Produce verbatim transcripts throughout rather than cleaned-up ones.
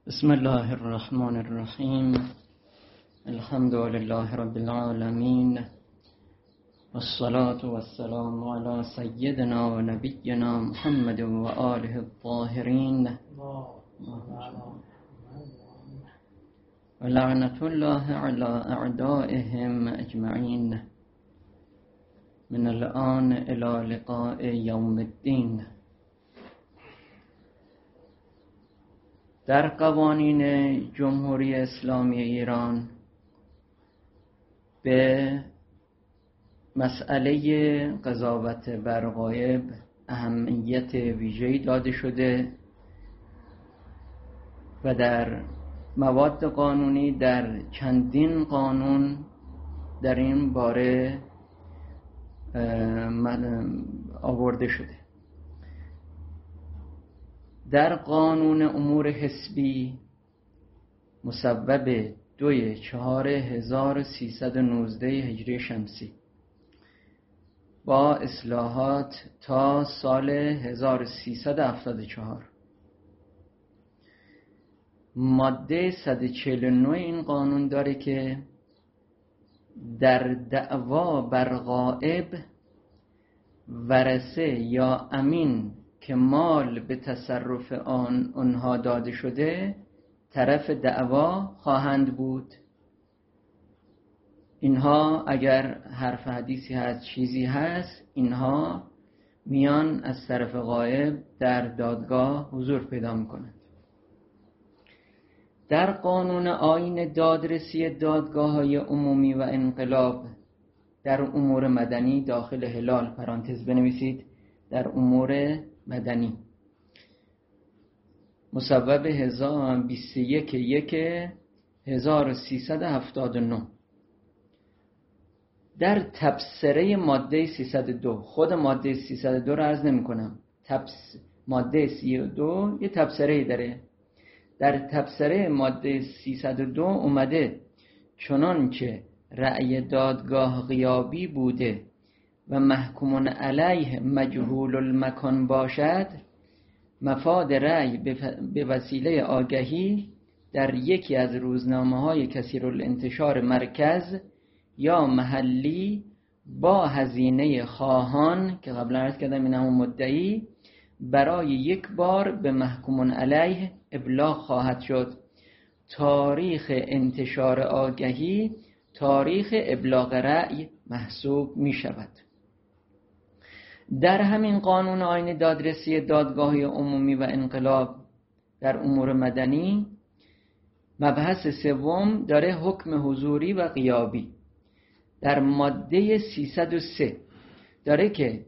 بسم الله الرحمن الرحیم. الحمد لله رب العالمین والصلاة والسلام على سیدنا و نبینا محمد و آله الطاهرین و لعنت الله على اعدائهم اجمعین من الآن الى لقاء یوم الدین. در قوانین جمهوری اسلامی ایران به مسئله قضاوت بر غایب اهمیت ویژه‌ای داده شده و در مواد قانونی در چندین قانون در این باره آورده شده. در قانون امور حسبی مصوب دوی چهار هزار و سیصد و نوزده هجری شمسی با اصلاحات تا سال هزار و سیصد و هفتاد و چهار، ماده صد و چهل و نه این قانون داره که در دعوا بر غائب ورثه یا امین که مال به تصرف آن آنها داده شده طرف دعوا خواهند بود. اینها اگر حرف حدیثی هست چیزی هست اینها میان از طرف غایب در دادگاه حضور پیدا میکنند. در قانون آیین دادرسی دادگاه های عمومی و انقلاب در امور مدنی داخل هلال پرانتز بنویسید در امور مدنی مصوب بیست و یک یک هزار و سیصد و هفتاد و نه در تبصره ماده سیصد و دو، خود ماده سیصد و دو را عرض نمی کنم، تبس ماده سی و دو یه تبصره داره. در تبصره ماده سیصد و دو اومده چنانچه رأی دادگاه غیابی بوده و محکومون علیه مجهول المکان باشد، مفاد رأی به وسیله آگهی در یکی از روزنامه‌های کثیرالانتشار مرکز یا محلی با هزینه خواهان که قبلا عرض کردم این همون مدعی برای یک بار به محکومون علیه ابلاغ خواهد شد. تاریخ انتشار آگهی تاریخ ابلاغ رأی محسوب می شود. در همین قانون آیین دادرسی دادگاه عمومی و انقلاب در امور مدنی مبحث سوم داره حکم حضوری و غیابی. در ماده سیصد و سه داره که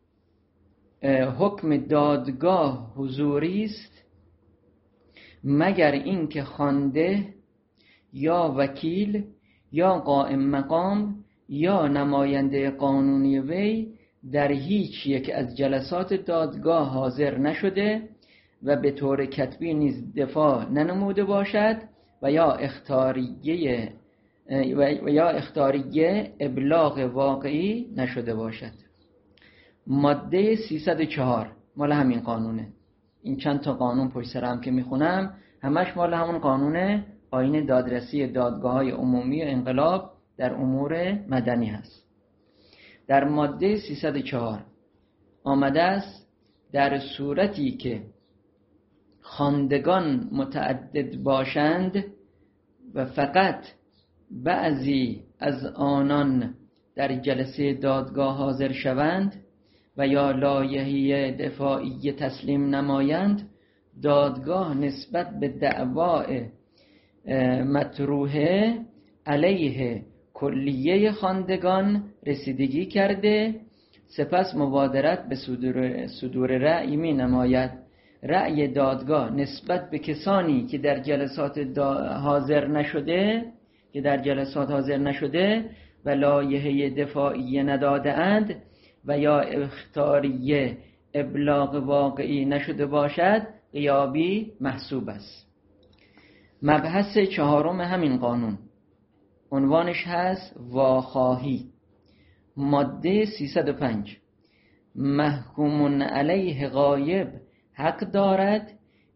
حکم دادگاه حضوری است مگر اینکه خوانده یا وکیل یا قائم مقام یا نماینده قانونی وی در هیچ یک از جلسات دادگاه حاضر نشده و به طور کتبی نیز دفاع ننموده باشد و یا اخطاریه و یا اخطاریه ابلاغ واقعی نشده باشد. ماده سیصد و چهار مال همین قانونه. این چند تا قانون پشت سر هم که میخونم همش مال همون قانون آیین دادرسی دادگاه‌های عمومی و انقلاب در امور مدنی هست. در ماده سیصد و چهار آمده است در صورتی که خواندگان متعدد باشند و فقط بعضی از آنان در جلسه دادگاه حاضر شوند و یا لایحه دفاعی تسلیم نمایند، دادگاه نسبت به دعوای مطروحه علیه کلیه خواندگان رسیدگی کرده، سپس مبادرت به صدور, صدور رأی می نماید. رأی دادگاه نسبت به کسانی که در جلسات حاضر نشده که در جلسات حاضر نشده و لایحه دفاعی نداده اند و یا اخطاریه ابلاغ واقعی نشده باشد غیابی محسوب است. مبحث چهارم همین قانون عنوانش هست واخواهی. ماده سیصد و پنج محکوم علیه غایب حق دارد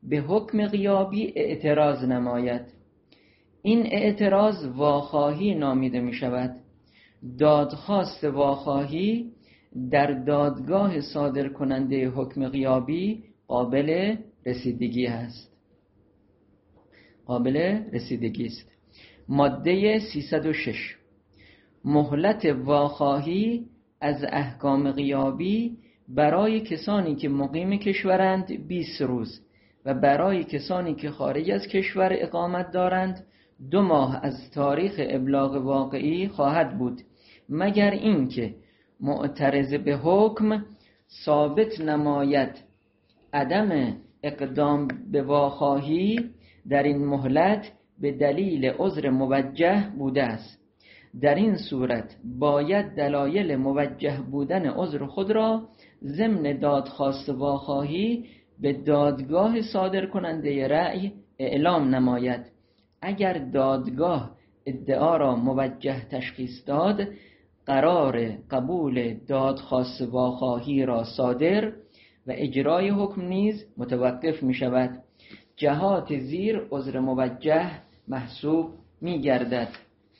به حکم غیابی اعتراض نماید. این اعتراض واخواهی نامیده می شود. دادخواست واخواهی در دادگاه صادر کننده حکم غیابی قابل رسیدگی است. قابل رسیدگی است. ماده سیصد و شش، مهلت واخواهی از احکام غیابی برای کسانی که مقیم کشورند بیست روز و برای کسانی که خارج از کشور اقامت دارند دو ماه از تاریخ ابلاغ واقعی خواهد بود، مگر اینکه معترض به حکم ثابت نماید عدم اقدام به واخواهی در این مهلت به دلیل عذر موجه بوده است. در این صورت باید دلایل موجه بودن عذر خود را ضمن دادخواست واخواهی به دادگاه صادر کننده رأی اعلام نماید. اگر دادگاه ادعا را موجه تشخیص داد، قرار قبول دادخواست واخواهی را صادر و اجرای حکم نیز متوقف می شود. جهات زیر عذر موجه محسوب می گردد.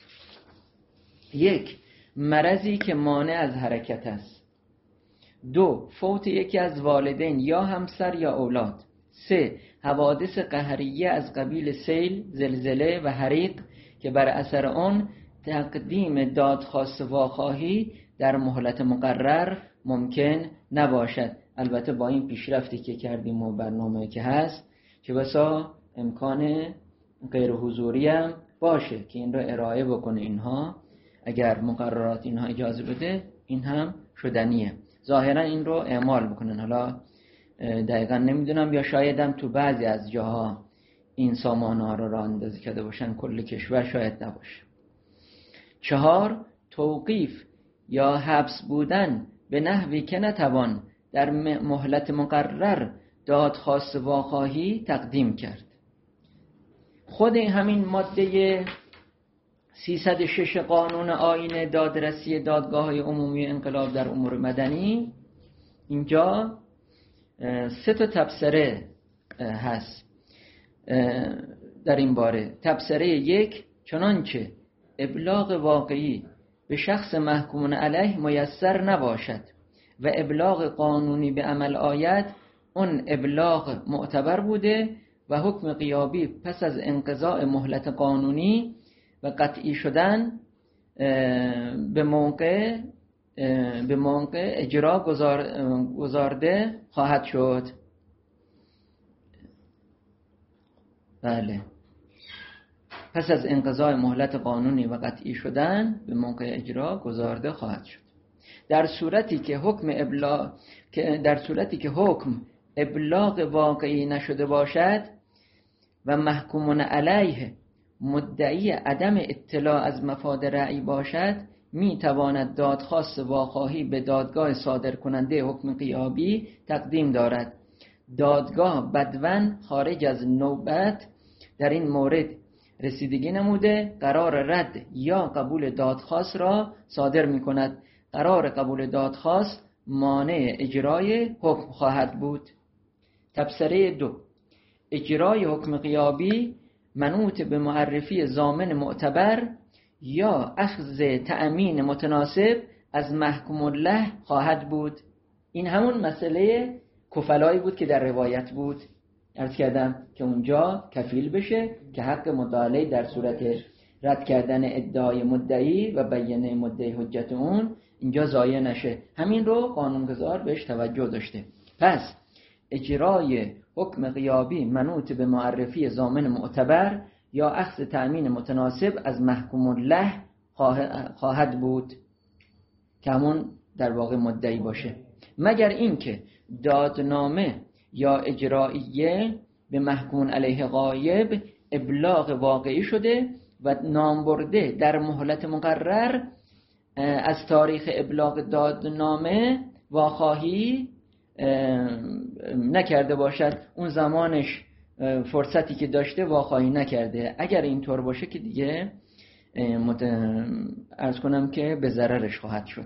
یک، مرضی که مانع از حرکت است. دو، فوت یکی از والدین یا همسر یا اولاد. سه، حوادث قهریه از قبیل سیل، زلزله و حریق که بر اثر آن تقدیم دادخواست واخواهی در مهلت مقرر ممکن نباشد. البته با این پیشرفتی که کردیم و برنامه که هست که بسا امکان غیر حضوری هم باشه که این را ارائه بکنه. اینها اگر مقررات اینها اجازه بده این هم شدنیه. ظاهرا این رو اعمال بکنن. حالا دقیقا نمیدونم، یا شایدم تو بعضی از جاها این سامانه ها رو راه اندازی کرده باشن، کل کشور شاید نباشه. چهار، توقیف یا حبس بودن به نحوی که نتوان در مهلت مقرر دادخواست واخواهی تقدیم کرد. خود همین ماده سیصد و شش قانون آیین دادرسی دادگاه‌های عمومی انقلاب در امور مدنی اینجا سه تا تبصره هست در این باره. تبصره یک، چنانچه ابلاغ واقعی به شخص محکوم علیه میسر نباشد و ابلاغ قانونی به عمل آید، اون ابلاغ معتبر بوده و حکم غیابی پس از انقضاء مهلت قانونی و قطعی شدن به موقع به موقع اجرا گذار گذارده خواهد شد. بله، پس از انقضاء مهلت قانونی و قطعی شدن به موقع اجرا گذارده خواهد شد. در صورتی که حکم ابلاغ در صورتی که حکم ابلاغ واقعی نشده باشد و محکوم علیه مدعی عدم اطلاع از مفاد رأی باشد، می تواند دادخواست واخواهی به دادگاه صادر کننده حکم غیابی تقدیم دارد. دادگاه بدون خارج از نوبت در این مورد رسیدگی نموده قرار رد یا قبول دادخواست را صادر می کند. قرار قبول دادخواست مانع اجرای حکم خواهد بود. تبصره دو، اجرای حکم غیابی منوط به معرفی ضامن معتبر یا اخذ تأمین متناسب از محکوم له خواهد بود. این همون مسئله کفلایی بود که در روایت بود. عرض کردم که اونجا کفیل بشه که حق مدعی در صورت رد کردن ادعای مدعی و بیانیه مدعی حجت اون اینجا ضایع نشه. همین رو قانونگذار بهش توجه داشته. پس اجرای حکم غیابی منوط به معرفی ضامن معتبر یا اخذ تأمین متناسب از محکوم له خواهد بود که همون در واقع مدعی باشه، مگر اینکه دادنامه یا اجراییه به محکوم علیه غایب ابلاغ واقعی شده و نامبرده در مهلت مقرر از تاریخ ابلاغ دادنامه واخواهی نکرده باشد. اون زمانش فرصتی که داشته واخواهی نکرده. اگر اینطور باشه که دیگه مت... عرض کنم که به ضررش خواهد شد.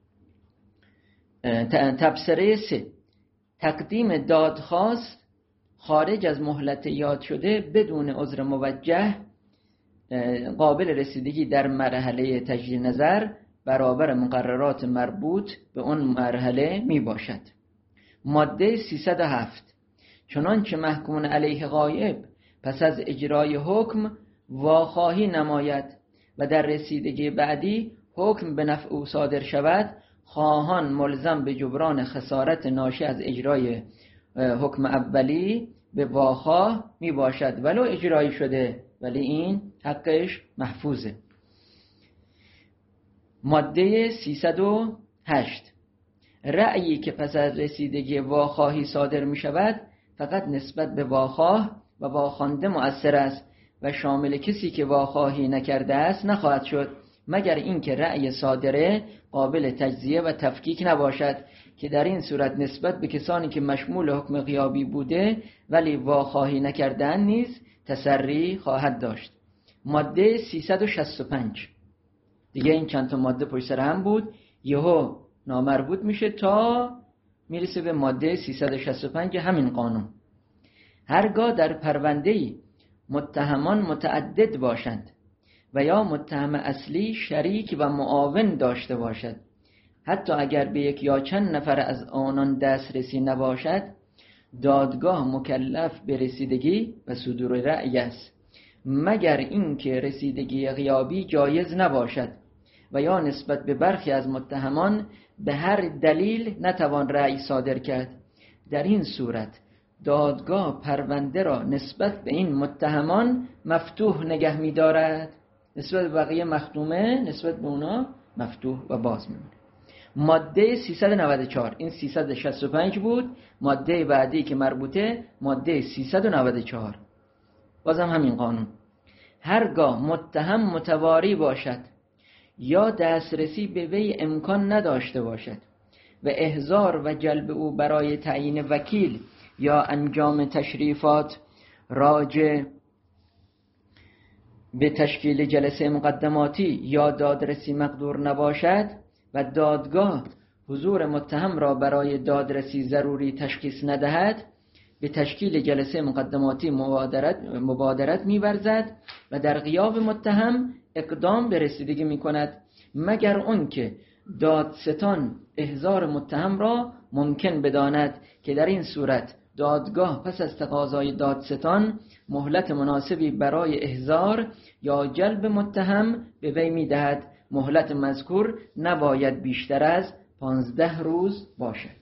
تبصره سه، تقدیم دادخواست خارج از مهلت یاد شده بدون عذر موجه قابل رسیدگی در مرحله تجدید نظر برابر مقررات مربوط به اون مرحله می باشد. ماده سیصد و هفت چنانچه محکوم علیه غایب پس از اجرای حکم واخواهی نماید و در رسیدگی بعدی حکم به نفع او صادر شود، خواهان ملزم به جبران خسارت ناشی از اجرای حکم اولی به واخواه می باشد ولو اجرایی شده، ولی این حقش محفوظه. ماده سیصد و هشت رأیی که پس از رسیدگی واخواهی صادر می شود فقط نسبت به واخواه و واخوانده مؤثر است و شامل کسی که واخواهی نکرده است نخواهد شد، مگر اینکه رأی صادره قابل تجزیه و تفکیک نباشد که در این صورت نسبت به کسانی که مشمول حکم غیابی بوده ولی واخواهی نکردن نیز تسری خواهد داشت. ماده سیصد و شصت و پنج دیگه این چند تا ماده پشت سر هم بود، یهو نامربوط میشه تا میرسه به ماده سیصد و شصت و پنج همین قانون. هرگاه در پرونده‌ای متهمان متعدد باشند و یا متهم اصلی شریک و معاون داشته باشد، حتی اگر به یک یا چند نفر از آنان دسترسی نباشد، دادگاه مکلف به رسیدگی و صدور رأی است، مگر اینکه رسیدگی غیابی جایز نباشد و یا نسبت به برخی از متهمان به هر دلیل نتوان رأی صادر کرد. در این صورت دادگاه پرونده را نسبت به این متهمان مفتوح نگه می دارد، نسبت به بقیه مختومه، نسبت به اونا مفتوح و باز میمونه. ماده سیصد و نود و چهار این سیصد و شصت و پنج بود، ماده بعدی که مربوطه ماده سیصد و نود و چهار بازم همین قانون. هرگاه متهم متواری باشد یا دسترسی به وی امکان نداشته باشد و احضار و جلب او برای تعیین وکیل یا انجام تشریفات راجع به تشکیل جلسه مقدماتی یا دادرسی مقدور نباشد و دادگاه حضور متهم را برای دادرسی ضروری تشخیص ندهد، به تشکیل جلسه مقدماتی مبادرت, مبادرت می‌ورزد و در غیاب متهم اقدام به رسیدگی می‌کند، مگر اون که دادستان احضار متهم را ممکن بداند که در این صورت دادگاه پس از تقاضای دادستان مهلت مناسبی برای احضار یا جلب متهم به وی می‌دهد. مهلت مذکور نباید بیشتر از پانزده روز باشد.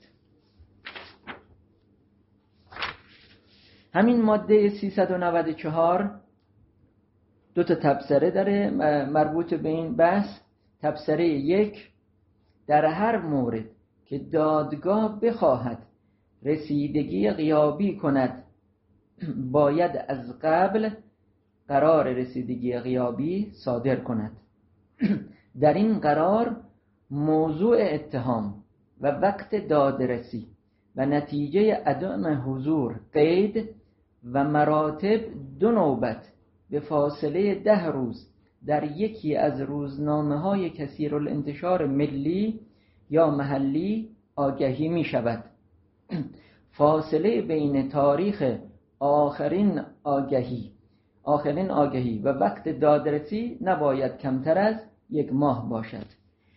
همین ماده سیصد و نود و چهار دو تا تبصره داره مربوط به این بحث. تبصره یک: در هر مورد که دادگاه بخواهد رسیدگی غیابی کند باید از قبل قرار رسیدگی غیابی صادر کند. در این قرار موضوع اتهام و وقت دادرسی و نتیجه عدم حضور قید و مراتب دو نوبت به فاصله ده روز در یکی از روزنامه های کثیر الانتشار ملی یا محلی آگهی می شود. فاصله بین تاریخ آخرین آگهی آخرین آگهی و وقت دادرسی نباید کمتر از یک ماه باشد.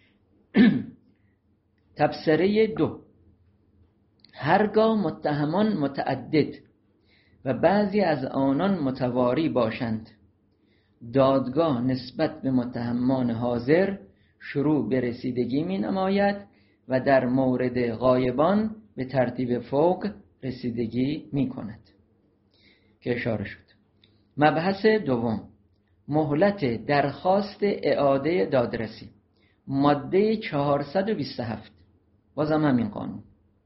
تبصره دو: هرگاه متهمان متعدد و بعضی از آنان متواری باشند، دادگاه نسبت به متهمان حاضر شروع به رسیدگی می نماید و در مورد غایبان به ترتیب فوق رسیدگی می کند که اشاره شد. مبحث دوم: مهلت درخواست اعاده دادرسی. ماده چهارصد و بیست و هفت بازم همین قانون.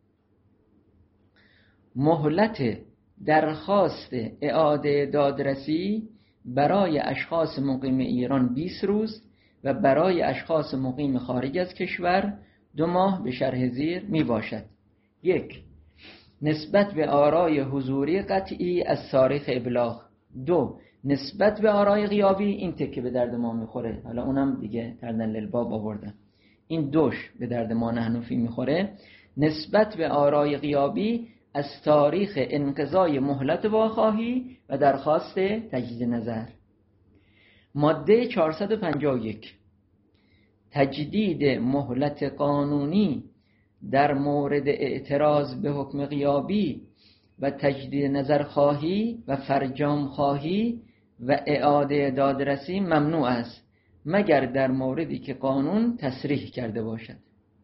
مهلت درخواست اعاده دادرسی برای اشخاص مقیم ایران بیست روز و برای اشخاص مقیم خارج از کشور دو ماه به شرح زیر می باشد. یک: نسبت به آرای حضوری قطعی از تاریخ ابلاغ. دو: نسبت به آرای غیابی. این تکه به درد ما میخوره، حالا اونم دیگه کردن للباب آوردن، این دوش به درد ما نحنفی میخوره. نسبت به آرای غیابی از تاریخ انقضای مهلت واخواهی و درخواست تجدید نظر. ماده چهارصد و پنجاه و یک تجدید مهلت قانونی در مورد اعتراض به حکم غیابی و تجدید نظر خواهی و فرجام خواهی و اعاده دادرسی ممنوع است مگر در موردی که قانون تصریح کرده باشد.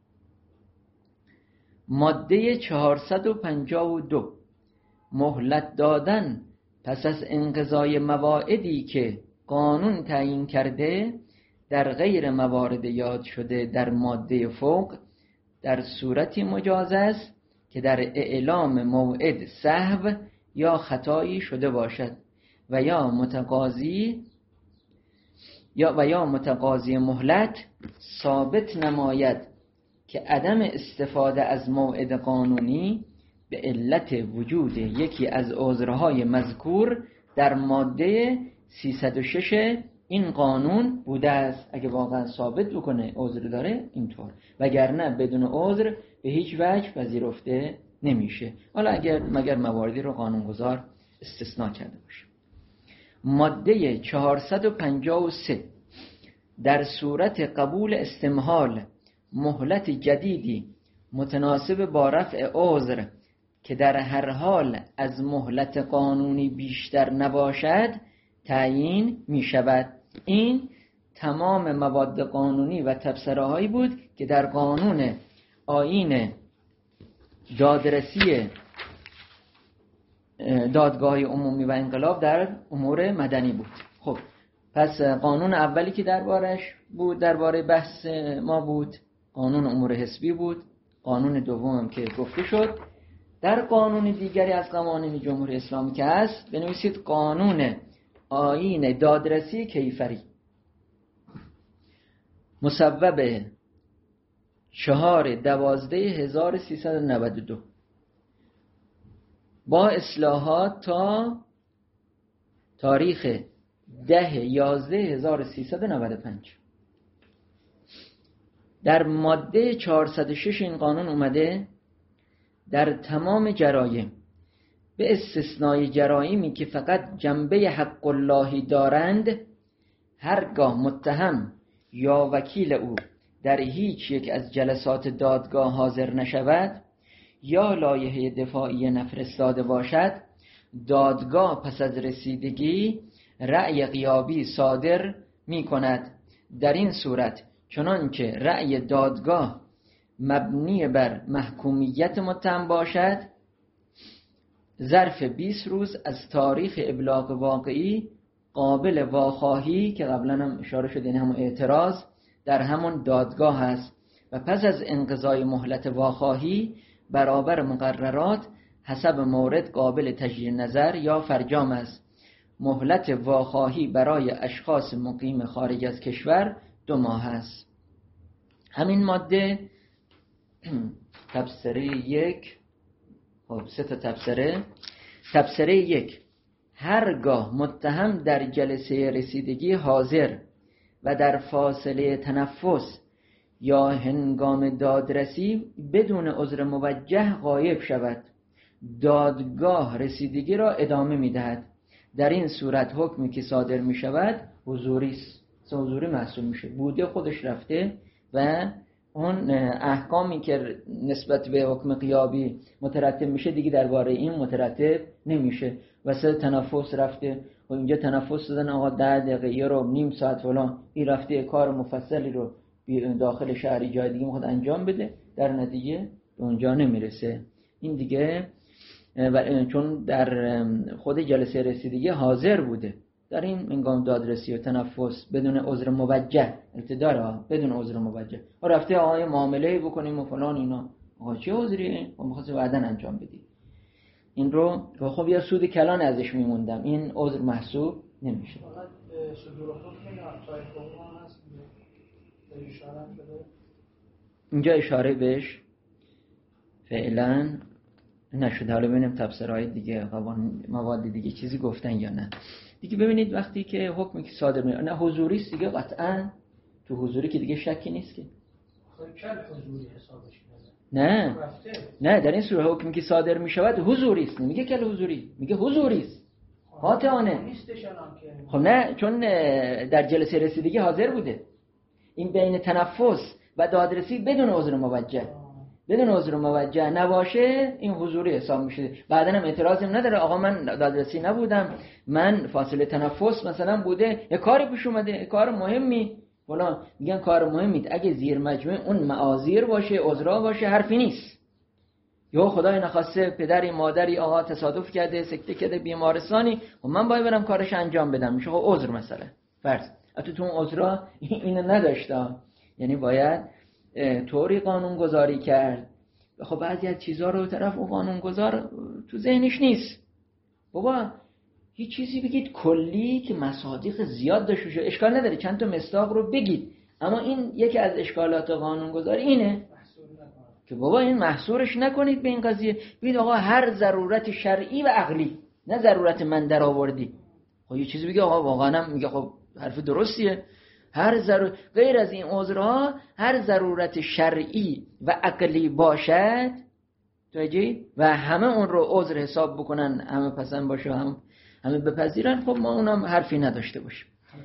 ماده چهارصد و پنجاه و دو مهلت دادن پس از انقضای مواعیدی که قانون تعیین کرده در غیر موارد یاد شده در ماده فوق در صورتی مجاز است که در اعلام موعد سهو یا خطایی شده باشد و یا متقاضی یا و یا متقاضی مهلت ثابت نماید که عدم استفاده از موعد قانونی به علت وجود یکی از عذرهای مذکور در ماده سیصد و شش این قانون بوده است. اگه واقعا ثابت بکنه عذر داره اینطور، وگرنه بدون عذر به هیچ وجه پذیرفته نمیشه، حالا اگر مگر مواردی رو قانونگذار استثناء کرده باشه. ماده چهارصد و پنجاه و سه در صورت قبول استمهال مهلت جدیدی متناسب با رفع عذر که در هر حال از مهلت قانونی بیشتر نباشد تعیین می شود. این تمام مواد قانونی و تبصره هایی بود که در قانون آیین دادرسی دادگاه عمومی و انقلاب در امور مدنی بود. خب پس قانون اولی که دربارش بود درباره بحث ما بود قانون امور حسبی بود. قانون دوم که گفته شد در قانون دیگری از قوانین جمهوری اسلامی که هست بنویسید قانون آیین دادرسی کیفری مصوب چهار دوازده هزار و سیصد و نود و دو با اصلاحات تا تاریخ ده یازده هزار و سیصد و نود و پنج. در ماده چهارصد و شش این قانون اومده در تمام جرایم به استثنای جرایمی که فقط جنبه حق اللهی دارند هرگاه متهم یا وکیل او در هیچ یک از جلسات دادگاه حاضر نشود یا لایحه دفاعی نفرستاده باشد دادگاه پس از رسیدگی رأی غیابی صادر می کند. در این صورت چنانکه رأی دادگاه مبنی بر محکومیت متهم باشد ظرف بیست روز از تاریخ ابلاغ واقعی قابل واخواهی که قبلا هم اشاره شده این همون اعتراض در همون دادگاه است و پس از انقضای مهلت واخواهی برابر مقررات حسب مورد قابل تجدید نظر یا فرجام است. مهلت واخواهی برای اشخاص مقیم خارج از کشور دو ماه است. همین ماده تبصره یک خب سه تا تبصره. تبصره یک هرگاه متهم در جلسه رسیدگی حاضر و در فاصله تنفس یا هنگام دادرسی بدون عذر موجه غایب شود دادگاه رسیدگی را ادامه می‌دهد. در این صورت حکمی که صادر می‌شود حضوری است، حضوری محسوب میشه، بوده خودش رفته و اون احکامی که نسبت به حکم غیابی مترتب میشه دیگه درباره این مترتب نمیشه. واسه تنفس رفته و اینجا تنفس دادن آقا ده دقیقه یه رو نیم ساعت فلان این رفته کار مفصلی رو داخل شهری جای دیگه میخواد انجام بده در نتیجه به اونجا نمیرسه. این دیگه چون در خود جلسه رسیدگی حاضر بوده در این هنگام دادرسی و تنفس بدون عذر موجه التدار بدون عذر موجه و رفته آقای معامله بکنیم و فلان اینا آقا چه عذریه و میخواست بعدن انجام بدی این رو خب یا سود کلان ازش میموندم این عذر محسوب نمیشه. فقط صدور حکم یا تایید حکم هست اشاره شده اینجا اشاره بهش فعلا نشده. حالا ببینیم تفسیرهای دیگه قوانین مواد دیگه چیزی گفتن یا نه. دیگه ببینید وقتی که حکمی که صادر میشه نه حضوری است دیگه قطعاً تو حضوری که دیگه شکی نیست که خیلی کل حضوری حسابش میشه. نه نه در این صورت حکمی که صادر می شود حضوری است، نمیگه کل حضوری، میگه حضوری است قاطعانه. خب نه، چون در جلسه رسیدگی حاضر بوده. این بین تنفس و دادرسی بدون عذر موجه، بدون عذر موجه نباشه این حضوری حساب میشه. بعدن هم اعتراضی نداره آقا من دادرسی نبودم، من فاصله تنفس مثلا بوده، یه کاری پیش اومده، یه کار مهمی، ولی میگن کار مهمی اگه زیر مجموعه اون معاذیر باشه، عذرا باشه، حرفی نیست. یا خدای نخواسته پدری مادری آقا تصادف کرده، سکته کرده، بیمارستانی، و من باید برم کارش انجام بدم، میشه خب عذر مثلا فرض. البته تو اون عذرا اینو نداشته، یعنی باید طوری قانون گذاری کرد. خب بعضی از چیزها رو طرف اون قانون گذار تو ذهنش نیست. بابا هیچ چیزی بگید کلی که مصادیق زیاد داشته باشه، اشکال نداره چند تا مصداق رو بگید، اما این یکی از اشکالات قانون گذاری اینه که بابا این محصورش نکنید به این قضیه. بگید آقا هر ضرورت شرعی و عقلی، نه ضرورت من در آوردی. خب یه چیزی بگی آقا واقعا هم میگه خب حرف درستیه، هر ضرور غیر از این عذرها هر ضرورت شرعی و عقلی باشد توجه و همه اون رو عذر حساب بکنن، همه پسند باشه، هم همه بپذیرن، خب ما اونم حرفی نداشته باشیم.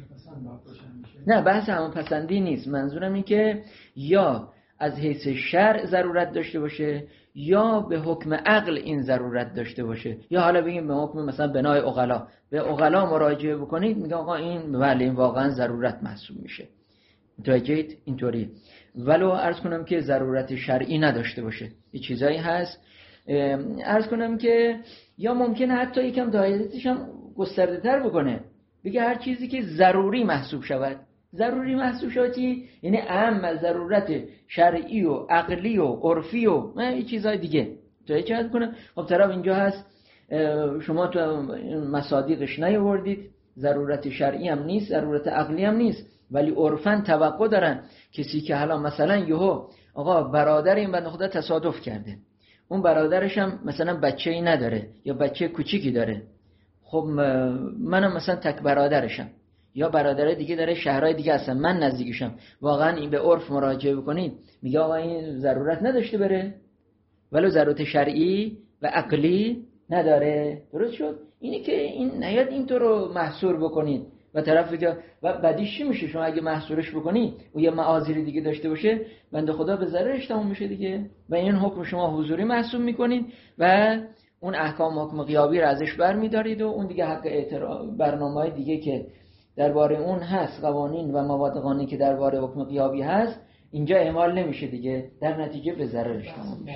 نه بحث همه پسندی نیست، منظورم این که یا از حیث شرع ضرورت داشته باشه یا به حکم عقل این ضرورت داشته باشه، یا حالا بگیم به حکم مثلا بنای عقلا، به عقلا مراجعه بکنید میگه آقا این بله این واقعا ضرورت محسوب میشه. متوجهید؟ اینطوری. ولو عرض کنم که ضرورت شرعی نداشته باشه، یه چیزایی هست عرض کنم که یا ممکنه حتی یکم دایره‌اش هم گسترده تر بکنه، بگه هر چیزی که ضروری محسوب شود. ضروری محسوب شود یعنی اهم از ضرورت شرعی و عقلی و عرفی و این چیزهای دیگه. تو چه عرض کنم؟ خب طرف اینجا هست شما تو مصادیقش نیاوردید، ضرورت شرعی هم نیست، ضرورت عقلی هم نیست، ولی عرفاً توقع دارن کسی که حالا مثلا یهو آقا برادر این بنده خدا تصادف کرده، اون برادرش هم مثلا بچه‌ای نداره یا بچه کوچیکی داره، خب منم مثلا تک برادرشم یا برادر دیگه داره شهرهای دیگه هستن، من نزدیکشم، واقعا این به عرف مراجعه بکنید میگه آقا این ضرورت نداشته بره ولو ضرورت شرعی و عقلی نداره. درست شد؟ اینی که این نیاد اینطور رو محصور بکنید و طرف بگه و بعدیش چی میشه شما اگه محصورش بکنی و یه معاذیری دیگه داشته باشه بنده خدا به ضررش تموم میشه دیگه، و این حکم شما حضوری محسوب میکنید و اون احکام حکم غیابی رو ازش برمیدارید و اون دیگه حق اعتراض برنامه‌های دیگه که درباره اون هست، قوانین و مواد قانونی که درباره حکم غیابی هست اینجا اعمال نمیشه دیگه، در نتیجه به ضررش تموم میشه.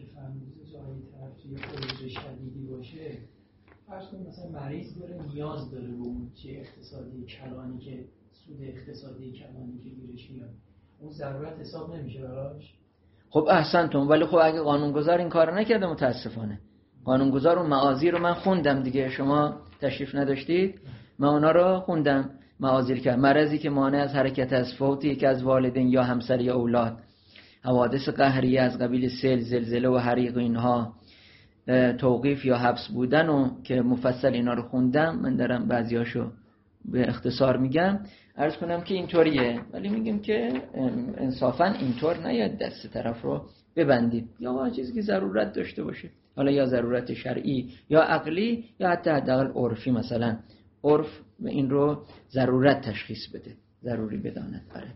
فرض کنید مثلا مریض داره نیاز داره به اون چه اقتصادی کلانی که سود اقتصادی کلانی که گیرش میاد، اون ضرورت حساب نمیشه براش؟ خب احسنتون، ولی خب اگه قانونگذار این کار نکرده متاسفانه، قانونگذار اون معاذیر رو من خوندم دیگه، شما تشریف نداشتید، من اونا رو خوندم. معاذیر که مرضی که مانع از حرکت از فوت یک از والدین یا همسر یا اولاد، حوادث قهری از قبیل سیل، زلزله و حریق اینها، توقیف یا حبس بودن و که مفصل اینا رو خوندم، من دارم بعضیاشو به اختصار میگم. عرض کنم که اینطوریه، ولی میگم که انصافا اینطور نیاد دست طرف رو ببندید، یا چیزی که ضرورت داشته باشه، حالا یا ضرورت شرعی یا عقلی یا حتی حداقل عرفی، مثلا عرف این رو ضرورت تشخیص بده، ضروری بداند. بله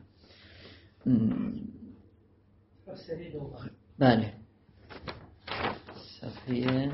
بله صفحه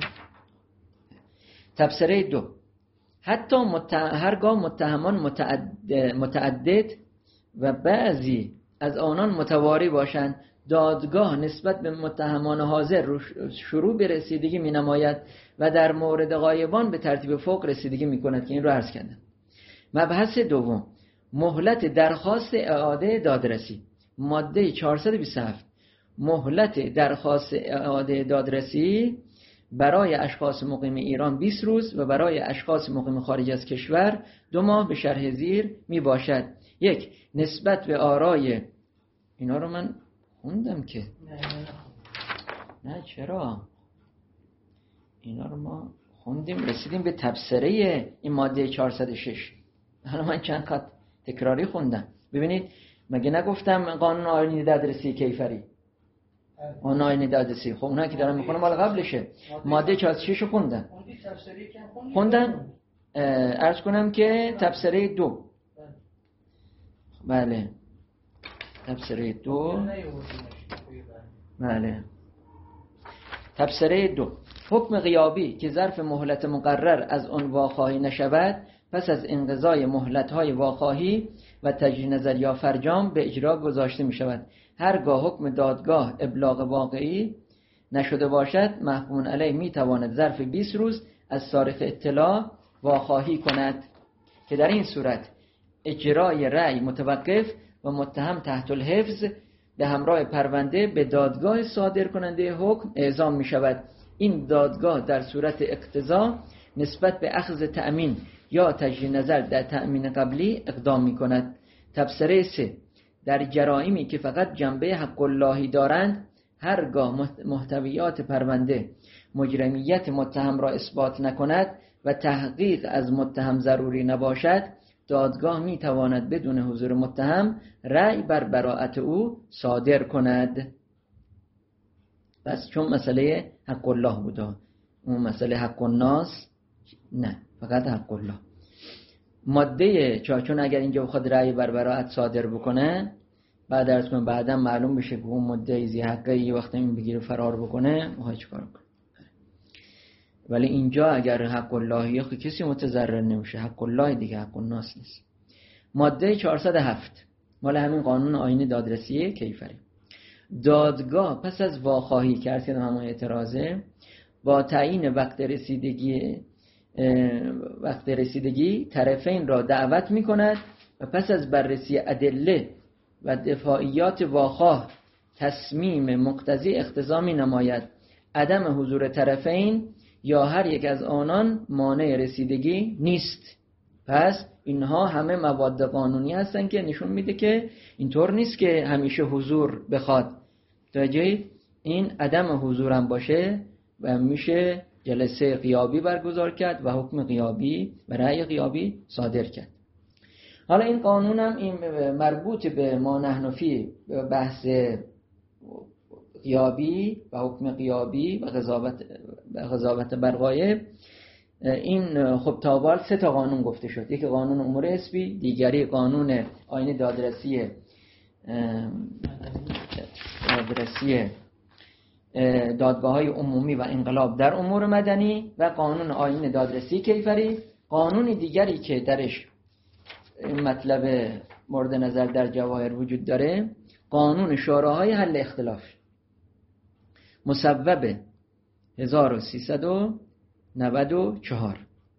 تبصره دو. حتی مت... هرگاه متهمان متعدد... متعدد و بعضی از آنان متواری باشند، دادگاه نسبت به متهمان حاضر شروع به رسیدگی می نماید و در مورد غایبان به ترتیب فوق رسیدگی می کند که این رو عرض کردم. مبحث دوم، مهلت درخواست اعاده دادرسی. ماده چهارصد و بیست و هفت، مهلت درخواست اعاده دادرسی برای اشخاص مقیم ایران بیست روز و برای اشخاص مقیم خارج از کشور دو ماه به شرح زیر می باشد. یک، نسبت به آرای اینا رو من خوندم که نه نه چرا اینا رو ما خوندیم، رسیدیم به تبصره این ماده چهارصد و شش. حالا من چند خط تکراری خوندم. ببینید مگه نگفتم قانون آینی دادرسی کیفری؟ اون آیین دادرسی. خب اونایی که دارن میخونن مال قبلشه. ماده چهارصد و شش رو خوندن خوندن عرض کنم که تبصره دو. بله تبصره دو. بله تبصره دو. حکم غیابی که ظرف مهلت مقرر از آن واخواهی نشود، پس از انقضای مهلت‌های واخواهی و تجدید نظر یا فرجام به اجرا گذاشته می شود. هرگاه حکم دادگاه ابلاغ واقعی نشده باشد، محکوم علیه می تواند ظرف بیست روز از صارف اطلاع واخواهی کند که در این صورت اجرای رأی متوقف و متهم تحت الحفظ به همراه پرونده به دادگاه صادر کننده حکم اعزام می شود. این دادگاه در صورت اقتضا نسبت به اخذ تأمین یا تجدید نظر در تأمین قبلی اقدام می کند. تبصره سه. در جرائمی که فقط جنبه حق اللهی دارند، هرگاه محتویات پرونده مجرمیت متهم را اثبات نکند و تحقیق از متهم ضروری نباشد، دادگاه می تواند بدون حضور متهم رأی بر براءت او صادر کند. بس چون مسئله حق الله بوده، اون مسئله حق الناس نه، فقط حق الله. ماده چون اگر اینجا بخواد رأی بر براءت صادر بکنه، بعد از کنه بعدا معلوم بشه که اون مدعی ذی حقه یه وقت این بگیره فرار بکنه، ما چیکار کنه؟ ولی اینجا اگر حق اللهیه خب کسی متضرر نمیشه، حق الله دیگه، حق الناس نیست. ماده چهارصد و هفت مال همین قانون آیین دادرسی کیفری. دادگاه پس از واخواهی کرد که همون اعتراضه، با تعیین وقت رسیدگی وقت رسیدگی طرفین را دعوت می کند و پس از بررسی ادله و دفاعیات واخواه تصمیم مقتضی اقتضا می نماید عدم حضور طرفین یا هر یک از آنان مانع رسیدگی نیست. پس اینها همه مواد قانونی هستن که نشون میده که اینطور نیست که همیشه حضور بخواد، توجه این عدم حضورم باشه و میشه جلسه غیابی برگزار کرد و حکم غیابی و رأی غیابی صادر کرد. حالا این قانون هم این مربوط به ما نحن فی بحث غیابی و حکم غیابی و قضاوت قضاوت بر غایب، این خب تابال سه تا قانون گفته شد. یکی قانون امور حسبی، دیگری قانون آیین دادرسی دادرسی دادگاه‌های عمومی و انقلاب در امور مدنی و قانون آیین دادرسی کیفری. قانون دیگری که درش مطلب مورد نظر در جواهر وجود داره، قانون شوراهای حل اختلاف مصوب هزار و سیصد و نود و چهار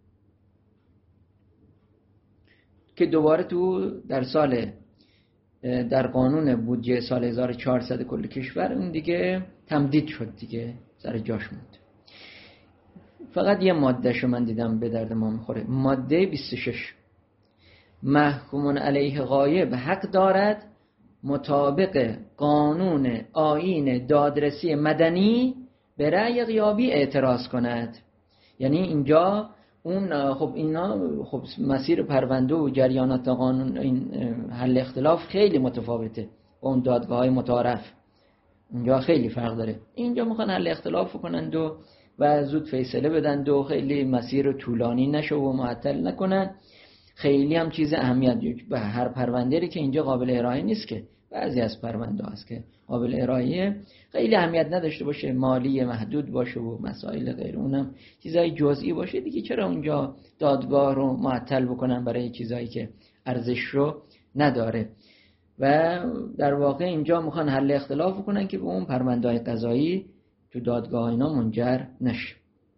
که دوباره تو در سال در قانون بودجه سال هزار و چهارصد کل کشور اون دیگه تمدید شد، دیگه سر جاش موند. فقط یه ماده شو من دیدم به درد ما میخوره، ماده بیست و شش. محکوم علیه غایب حق دارد مطابق قانون آیین دادرسی مدنی به رأی غیابی اعتراض کند. یعنی اینجا اون خب اینا خب مسیر پرونده و جریانات قانون این حل اختلاف خیلی متفاوته با اون دادگاه‌های متعارف، اونجا خیلی فرق داره. اینجا میخوان حل اختلاف کنند و و زود فیصله بدن و خیلی مسیر طولانی نشه و معطل نکنن. خیلی هم چیز اهمیت به هر پرونده‌ای که اینجا قابل ارائه نیست، که بعضی از پرونده هست که قابل ارائه خیلی اهمیت نداشته باشه، مالی محدود باشه و مسائل غیر اونم چیزای جزئی باشه دیگه، چرا اونجا دادگاه رو معطل بکنن برای چیزایی که ارزش رو نداره. و در واقع اینجا میخوان حل اختلاف کنن که به اون پرونده‌های قضایی تو دادگاه اینا منجر نشه.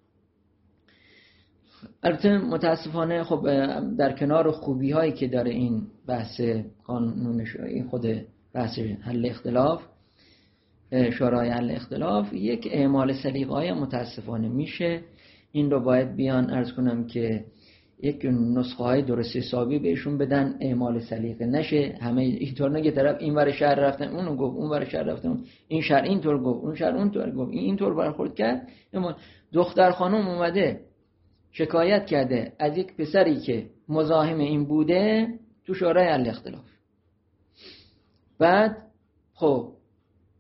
البته متاسفانه خب در کنار خوبی هایی که داره این بحث قانونش، این خود بحث حل اختلاف، شورای حل اختلاف، یک اعمال سلیقه‌ای متاسفانه میشه. این رو باید بیان عرض کنم که یک نسخه های درست حسابی بهشون بدن، اعمال سلیقه نشه. همه اینطور نگه طرف این ور شهر رفتن اونو گفت، اون ور شهر رفتن این شهر اینطور گفت، اون شهر اونطور گفت، این اینطور برخورد کرد. اما دختر خانم اومده شکایت کرده از یک پسری که مزاحم این بوده تو شورای حل اختلاف. بعد خب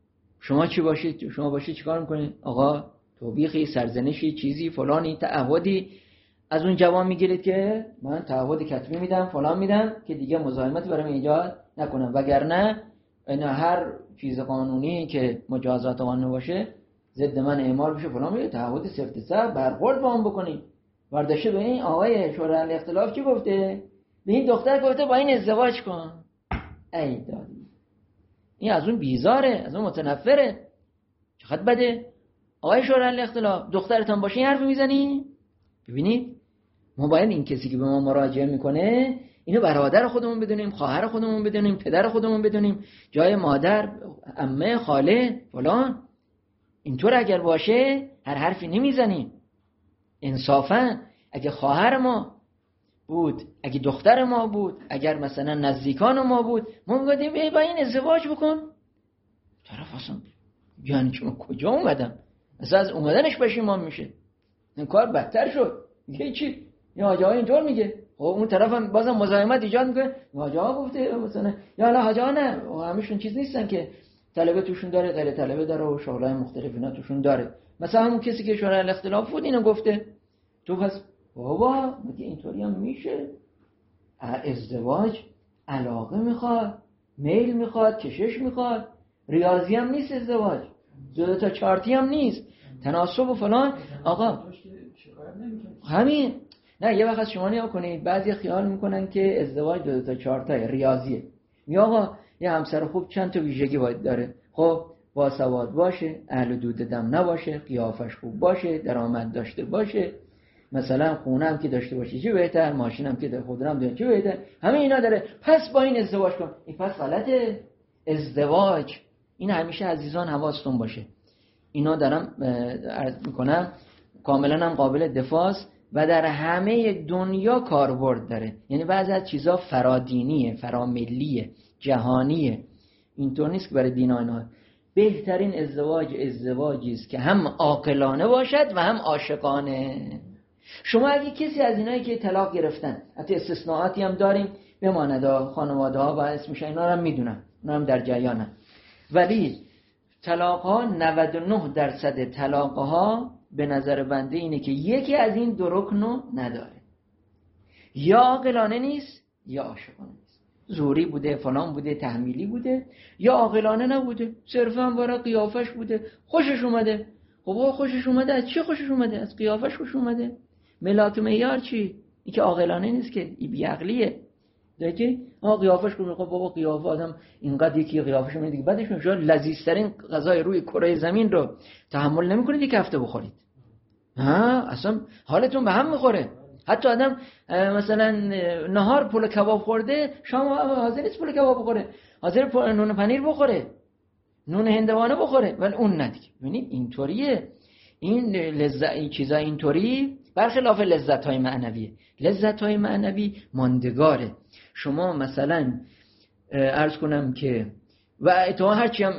شما چی باشید؟ شما باشید چیکار میکنید؟ آقا توبیخی، سرزنشی، چیزی، فلانی، تعهدی از اون جوان میگیرید که من تعهد کتبی میدم، فلان میدم که دیگه مزاحمتی برام ایجاد نکنم، وگرنه این هر چیز قانونی که مجازات قانونی باشه ضد من اعمال بشه، فلان میگه تعهد سفت سر برخورد با هم بکنید. ورداشه به این آقای شورای حل اختلاف چی گفته؟ به این دختر گفته با این ازدواج کن. ای دادی، این از اون بیزاره، از اون متنفره. چقدر بده. آقای شورای حل اختلاف دخترتان باشه این حرف میزنی؟ ببینید ما باید این کسی که به ما مراجعه میکنه اینو برادر خودمون بدونیم، خواهر خودمون بدونیم، پدر خودمون بدونیم، جای مادر، عمه، خاله، فلان. اینطور اگر باشه هر حرفی نمیزنیم. انصافا اگه خواهر ما بود، اگه دختر ما بود، اگر مثلا نزدیکان ما بود، ما میگفتیم ای با این ازدواج بکن. طرف اصلا یعنی چون کجا اومدم؟ اصلا از اومدنش پشیمان میشه. این کار بدتر شد. میگه چی؟ این حاجی ها اینطور میگه. خب اون طرف هم بازم مزاحمت ایجاد میکنه. حاجی ها گفته مثلا، یا حالا حاجی ها نه، همشون چیز نیستن که طلبه توشون داره، غیر طلبه داره و شغلای مختلف اینا توشون داره. مثلا همون کسی که شورای حل اختلاف بود اینو گفته. تو پس بابا میگه اینطوری هم میشه؟ ازدواج علاقه میخواد، میل میخواد، کشش میخواد، ریاضی هم نیست ازدواج، دو تا چارتی هم نیست، تناسب و فلان. آقا همین نه، یه وقت شما نیا کنید بعضی خیال میکنن که ازدواج دو تا چارتای ریاضیه. می آقا یه همسر خوب چند تا ویژگی باید داره. خب باسواد باشه، اهل دود دم نباشه، قیافش خوب باشه، درآمد داشته باشه، مثلا خونه هم که داشته باشه چه بهتر، ماشین هم که خود هم داره چه بهتر، همه اینا داره. پس با این ازدواج کن. این پس غلطه. ازدواج این همیشه عزیزان حواستون باشه. اینا دارم عرض میکنم کاملا هم قابل دفاع و در همه دنیا کاربرد داره. یعنی بعضی از چیزا فرادینیه، فراملیه، جهانیه. اینطور نیست که برای دین و اینا. بهترین ازدواج ازدواجی است که هم عاقلانه باشد و هم عاشقانه. شما اگه کسی از اینایی که طلاق گرفتن، حتی استثناءاتی هم داریم، بماند خانواده ها و اسمش اینا رو میدونن، اونا هم در جریانن، ولی طلاق ها نود و نه درصد طلاق ها به نظر بنده اینه که یکی از این دو رکنو نداره. یا عاقلانه نیست یا عاشقانه نیست. زوری بوده، فلان بوده، تحمیلی بوده، یا عاقلانه نبوده، صرفا برای قیافش بوده، خوشش اومده. خب خوشش اومده از چی خوشش اومده؟ از قیافش خوشش اومده. ملاک معیار چی؟ این که عاقلانه نیست که، این بی عقلیه. دیگه آ قیافش کنه. خب بابا قیافه آدم اینقدر یکی قیافش میاد دیگه بعدش میشه لذیذترین غذای روی کره زمین رو تحمل نمیکنید یک هفته بخورید. ها اصلا حالتون به هم میخوره. حتی آدم مثلا نهار پلو کباب خورده، شام حاضر نیست پلو کباب بخوره، حاضر نون پنیر بخوره، نون هندوانه بخوره، ولی اون نه دیگه. ببینید اینطوریه. این لذت، این چیزا اینطوری برخلاف لذت‌های معنویه. لذت‌های معنوی ماندگاره. شما مثلا عرض کنم که و تو هرچی هم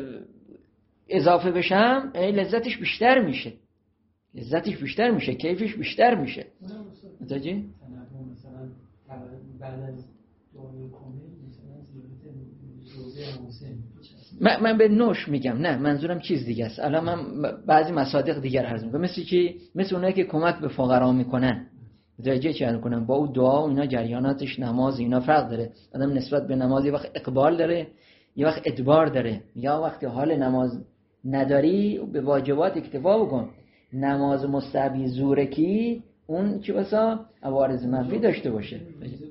اضافه بشم لذتش بیشتر میشه، لذتش بیشتر میشه، کیفش بیشتر میشه. متوجه؟ مثلا بعد از دعای کامل مثلا زیارت روزه محسن من, من به نوش میگم، نه منظورم چیز دیگه است. الان من بعضی مصادیق دیگر عرض میکنم، مثل چی؟ مثل اونایی که کمک به فقرا میکنن. متوجه چی عرض کنم؟ با اون دعا و اینا جریاناتش، نماز اینا فرق داره. آدم نسبت به نماز یه وقت اقبال داره، یه وقت ادبار داره. یا وقتی حال نماز نداری به واجبات اکتفا بکن. نماز مستحبی زورکی اون چی واسه عوارض منفی داشته باشه.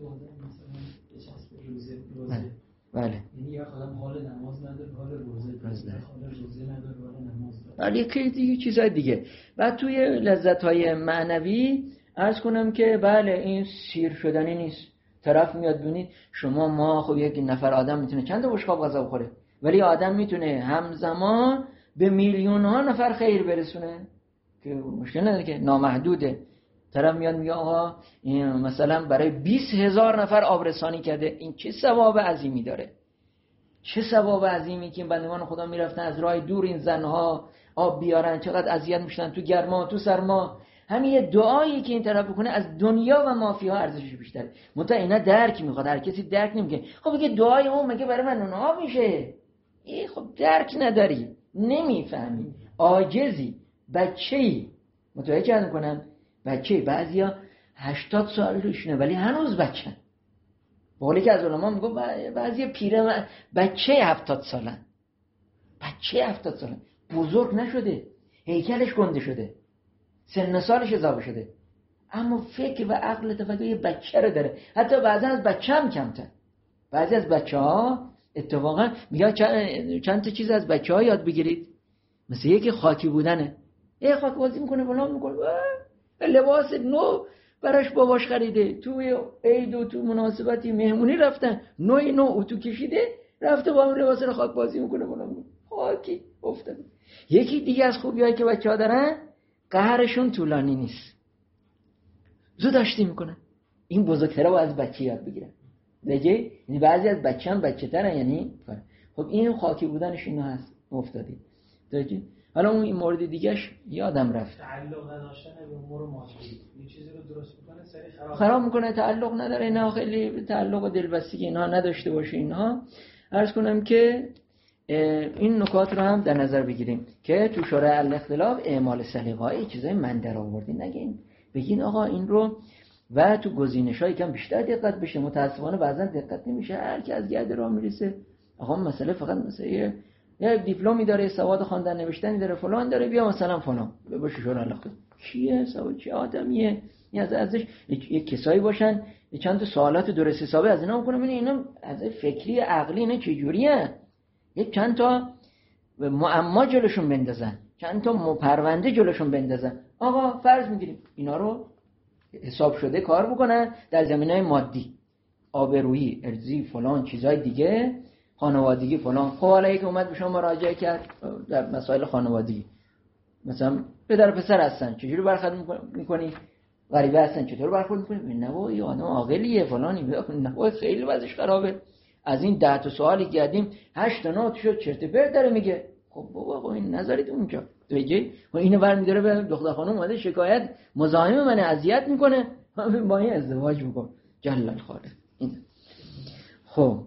بله. یعنی یا خودم حال نماز نداره، حال روزه داره، حال روزه نداره، حال نماز داره. ولی یکی دیگه چیزای دیگه. بعد توی لذت‌های معنوی عرض کنم که بله این سیر شدنی نیست. طرف میاد ببینید شما ما خب یک نفر آدم میتونه چند تا بشقاب غذا بخوره، ولی آدم میتونه همزمان به میلیون ها نفر خیر برسونه که مشکل نداره که نامحدوده. طرف میاد میگه آقا این مثلا برای بیست هزار نفر آبرسانی کرده، این چه ثواب عظیمی داره، چه ثواب عظیمی که این بندگان خدا میرفتن از راه دور این زنها آب بیارن، چقدر اذیت میشدن تو گرما تو سرما. همین یه دعایی که این طرف بکنه از دنیا و مافیها ارزشش بیشتره. منتها اینا درک میخواد، هر کسی درک نمیکنه. خب میگه دعای اون مگه برای من اونها میشه؟ ای خب درک نداری. نمیفهمی، عاجزی، بچه‌ای. متوجه میکنم بچه بعضیا هشتاد سالشونه ولی هنوز بچه‌ن. بالی که از علما میگه بعضی پیره بچه هفتاد سالن، بچه هفتاد سالن، بزرگ نشده، هیکلش گنده شده، سن سالش اضافه شده، اما فکر و عقل تفکر یه بچه رو داره. حتی بعضی از بچه هم کمتر. بعضی از بچه ها اتفاقا میگه چند, چند تا چیز از بچه ها یاد بگیرید. مثل یکی خاکی بودنه، یه خاک بازی میکنه فلان میکنه، لباس نو براش باباش خریده، توی عید و تو مناسبتی مهمونی رفتن، نوی نو اتو کشیده رفته با اون لباس رو خاک بازی میکنه فلان میکنه، خاکی افتاده. یکی دیگه از خوبیایی که بچه‌ها دارن قهرشون طولانی نیست، زود آشتی میکنن. این بزرگترا باید از بچه یاد بگیرن. دیگه یعنی بعضی از بچه هم بچه ترن، یعنی خب این خاکی بودنش اینو هست افتادی. دیگه حالا اون این مورد دیگهش یادم رفت، تعلق نداشتن به امور مادی یه چیزی رو درست میکنه سری خراب خراب میکنه. تعلق نداره اینا، خیلی تعلق و دلبستگی اینها نداشته باشه. اینها عرض کنم که این نکات رو هم در نظر بگیریم که تو شورای الاختلاف اعمال سلیقه‌ای چیزای من در آوردین نگین، بگین آقا این رو، و تو گزینش‌ها یکم بیشتر دقت بشه. متأسفانه بعضا دقت نمیشه، هر کی از گرد راه میرسه آقا مسئله فقط مثلا یه دیپلمی داره، سواد خواندن نوشتنی داره، فلان داره، بیا مثلا فلان باشه شورای الاختلاف. کیه سواد چه آدمیه؟ این از ازش یک کسایی باشن چند تا سوالات درست حسابی از اینا میکنم، اینا از فکری عقلی اینا چه جوریه، یک چند تا معما جلوشون بندازن، چند تا پرونده جلوشون بندازن. آقا فرض میگیریم اینا رو حساب شده کار بکنن در زمینه‌های مادی، آبرویی، ارضی، فلان چیزای دیگه، خانوادگی فلان. خب حالا یک اومد به شما مراجعه کرد در مسائل خانوادگی، مثلا پدر و پسر هستن چجوری برخورد میکنی؟ غریبه هستن چطور برخورد میکنی؟ نه بابا این آدم عاقلیه فلانی، نه بابا خیلی وضعش خرابه. از این ده تا سوالی کردیم هشت تا نه شد چرت و پرت داره میگه. خب بابا خب این نظرت اونجا دیگه، و اینو برمی‌داره به دختر خانم اومده شکایت، مزاحم من اذیت میکنه، من با این ازدواج میکنم. جلال خالق این. خب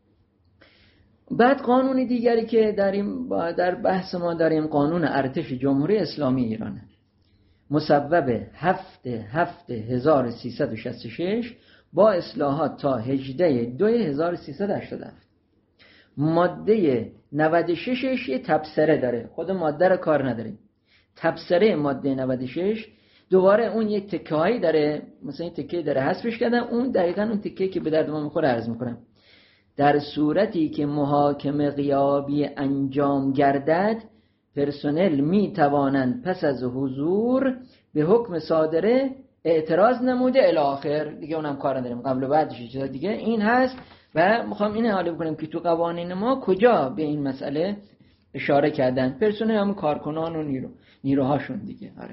بعد قانون دیگری که در این در بحث ما داریم قانون ارتش جمهوری اسلامی ایرانه، مصوب هفت هفت هزار و سیصد و شصت و شش با اصلاحات تا هجده دو هزار و سیصد و هشتاد و هفت. ماده نود و شش یه تبصره داره، خود ماده رو کار نداریم. تبصره ماده نود و شش دوباره اون یک تکه‌ای داره، مثلا این تکه داره حذفش کردن، اون دقیقاً اون تکه که به درد ما میخوره عرض میکنم. در صورتی که محاکمه غیابی انجام گردد، پرسنل می توانند پس از حضور به حکم صادره اعتراض نموده الی آخر. دیگه اونم کار نداریم، قبل و بعدش چیزا دیگه این هست. و میخوام اینو حالا بکنیم که تو قوانین ما کجا به این مسئله اشاره کردن، پرسنل هم کارکنان و نیرو نیروهاشون دیگه. آره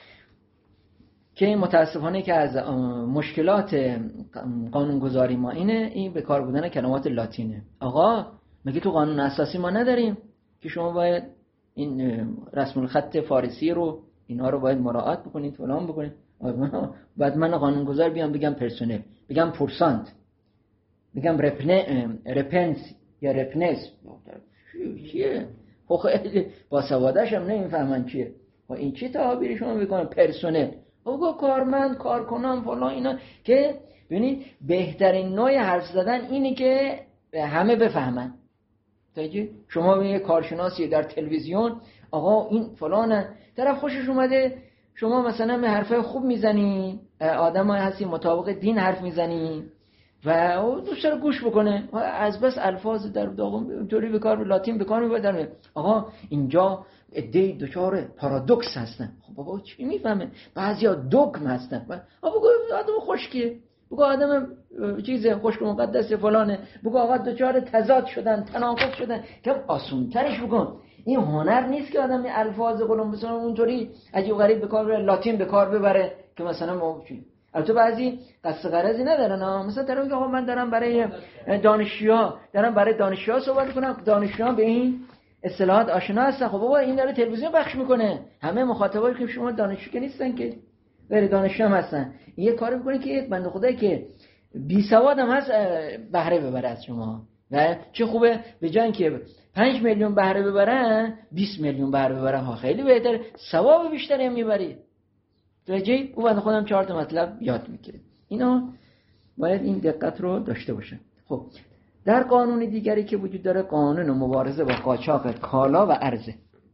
که متاسفانه که از مشکلات قانونگذاری ما اینه، این به کار بودن کلمات لاتینه. آقا مگه تو قانون اساسی ما نداریم که شما باید این رسم الخط فارسی رو اینا رو باید مراعات بکنید فلان بکنید؟ بعد من قانونگذار بیام بگم پرسنل، بگم پورسانت، بگم رپنه رپنس یا رپنس، چیه؟ خب با سوادش هم نمیفهمن چیه. خب این چی تعابیری شما میکنن پرسنل؟ آقا کارمند، کارکنان فلان اینا، که ببینید بهترین نوع حرف زدن اینه که همه بفهمن. دیگه شما یه کارشناسی در تلویزیون، آقا این فلانه، طرف خوشش اومده، شما مثلا به حرفای خوب میزنی، آدمای هستی مطابق دین حرف میزنی و دوست داره گوش بکنه، از بس الفاظ در داغون اینطوری به کار لاتین به کار میبرن. آقا اینجا ایده دچار پارادوکس هستن. خب بابا چی میفهمه؟ بعضیا دوگم هستن. آقا بگو آدم خشکیه، بگو آدم چیز خشک مقدس فلانه، بگو آقا دچار تضاد شدن، تناقض شدن، که آسون ترش بکن. این هنر نیست که آدم الفاظ قلم مثلا اونطوری عجیب غریب به کار لاتین به کار ببره که مثلا ما چی. البته بعضی قصد غرضی ندارن ها، مثلا در اون آقا من دارم برای دانشجوها دارم برای دانشجوها صحبت کنم، دانشجوها به این اصطلاحات آشنا هستن. خب بابا این داره تلویزیون پخش میکنه، همه مخاطبایی که شما دانشجو که نیستن که، غیر دانشجو هم هستن. یه کاری میکنه که یک بنده خدایی که بی سواد هم هست بهره ببره از شما. و چه خوبه به جای اینکه پنج میلیون بهره ببرن بیست میلیون بهره ببرن، ها خیلی بهتره، ثواب بیشتری هم میبری. توجه او بنده خودم چهار تا مطلب یاد میگیره. اینا باید این دقت رو داشته باشن. خب در قانون دیگری که وجود داره، قانون مبارزه با قاچاق کالا و عرضه،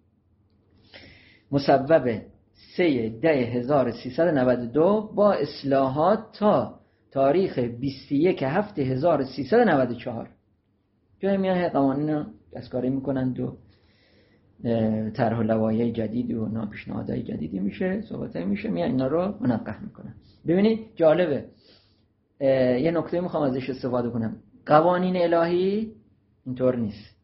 مصوب سه ده هزار و سیصد و نود و دو با اصلاحات تا تاریخ بیست و یک هفت هزار و سیصد و نود و چهار. جای میان قوانین رو دستکاری میکنند و طرح و لوایح جدید و پیشنهادهای جدیدی میشه، صحبتایی میشه، میان اینا رو منقح میکنن. ببینید جالبه، یه نکته میخوام ازش استفاده کنم. قوانین الهی اینطور نیست،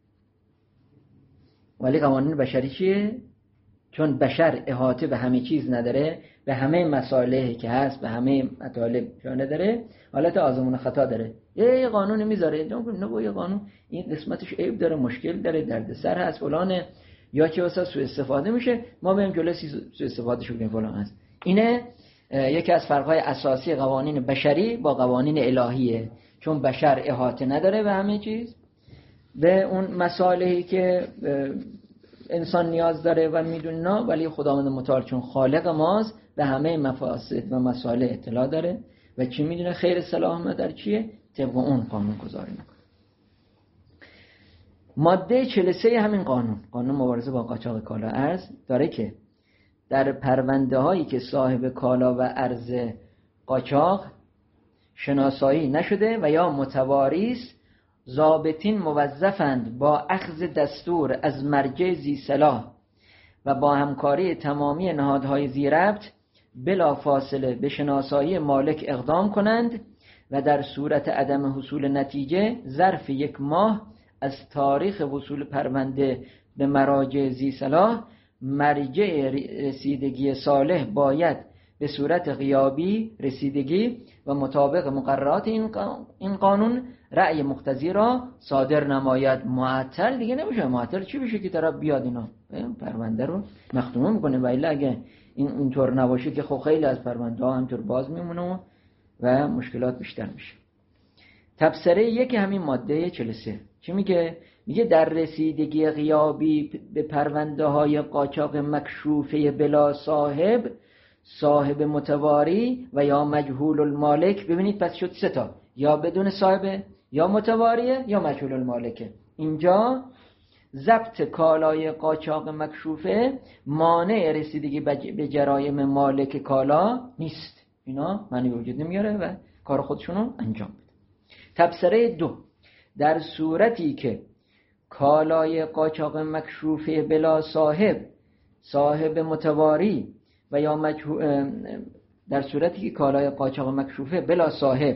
ولی قوانین بشری چیه؟ چون بشر احاطه به همه چیز نداره، به همه مسائلی که هست، به همه مطالب جا نداره، حالت آزمون خطا داره. یه قانون میذاره، نه با یه قانون این قسمتش عیب داره، مشکل داره، دردسر هست، فلانه، یا چه واسه سوء استفاده میشه، ما بریم جلوی سوء استفاده شو کنیم فلان هست. اینه یکی از فرق‌های اساسی قوانین بشری با قوانین الهیه، چون بشر احاطه نداره به همه چیز، به اون مسائلی که انسان نیاز داره و میدونه، ولی خداوند متعال چون خالق ماست به همه مفاسد و مسائل اطلاع داره و چی میدونه خیر صلاح در چیه، طبق اون قانون گذاری میکنه. ماده چهل و سه همین قانون، قانون مبارزه با قاچاق کالا و ارز، داره که در پرونده هایی که صاحب کالا و ارز قاچاق شناسایی نشده و یا متواریس، ضابطین موظفند با اخذ دستور از مرجع ذی صلاح و با همکاری تمامی نهادهای ذی ربط بلا فاصله به شناسایی مالک اقدام کنند و در صورت عدم حصول نتیجه ظرف یک ماه از تاریخ وصول پرونده به مراجع ذی صلاح، مرجع رسیدگی صالح باید به صورت غیابی رسیدگی و مطابق مقررات این قانون رأی مقتضی را صادر نماید. معطل دیگه نمیشه. معطل چی بشه که طرف بیاد اینا پرونده رو مختوم میکنه، ولی اگه این اینطور نباشه که خب خیلی از پرونده ها همطور باز میمونه و مشکلات بیشتر میشه. تبصره یک همین ماده چهل و سه چی میگه؟ میگه در رسیدگی غیابی به پرونده های قاچاق مکشوفه بلا صاحب، صاحب متواری و یا مجهول المالک، ببینید پس شد سه تا، یا بدون صاحب، یا متواریه، یا مجهول المالکه. اینجا ضبط کالای قاچاق مکشوفه مانع رسیدگی به جرایم مالک کالا نیست. اینا معنی وجود نمیاره و کار خودشونو انجام بده. تبصره دو، در صورتی که کالای قاچاق مکشوفه بلا صاحب، صاحب متواری و یا مجهول، در صورتی که کالای قاچاق مکشوفه بلا صاحب،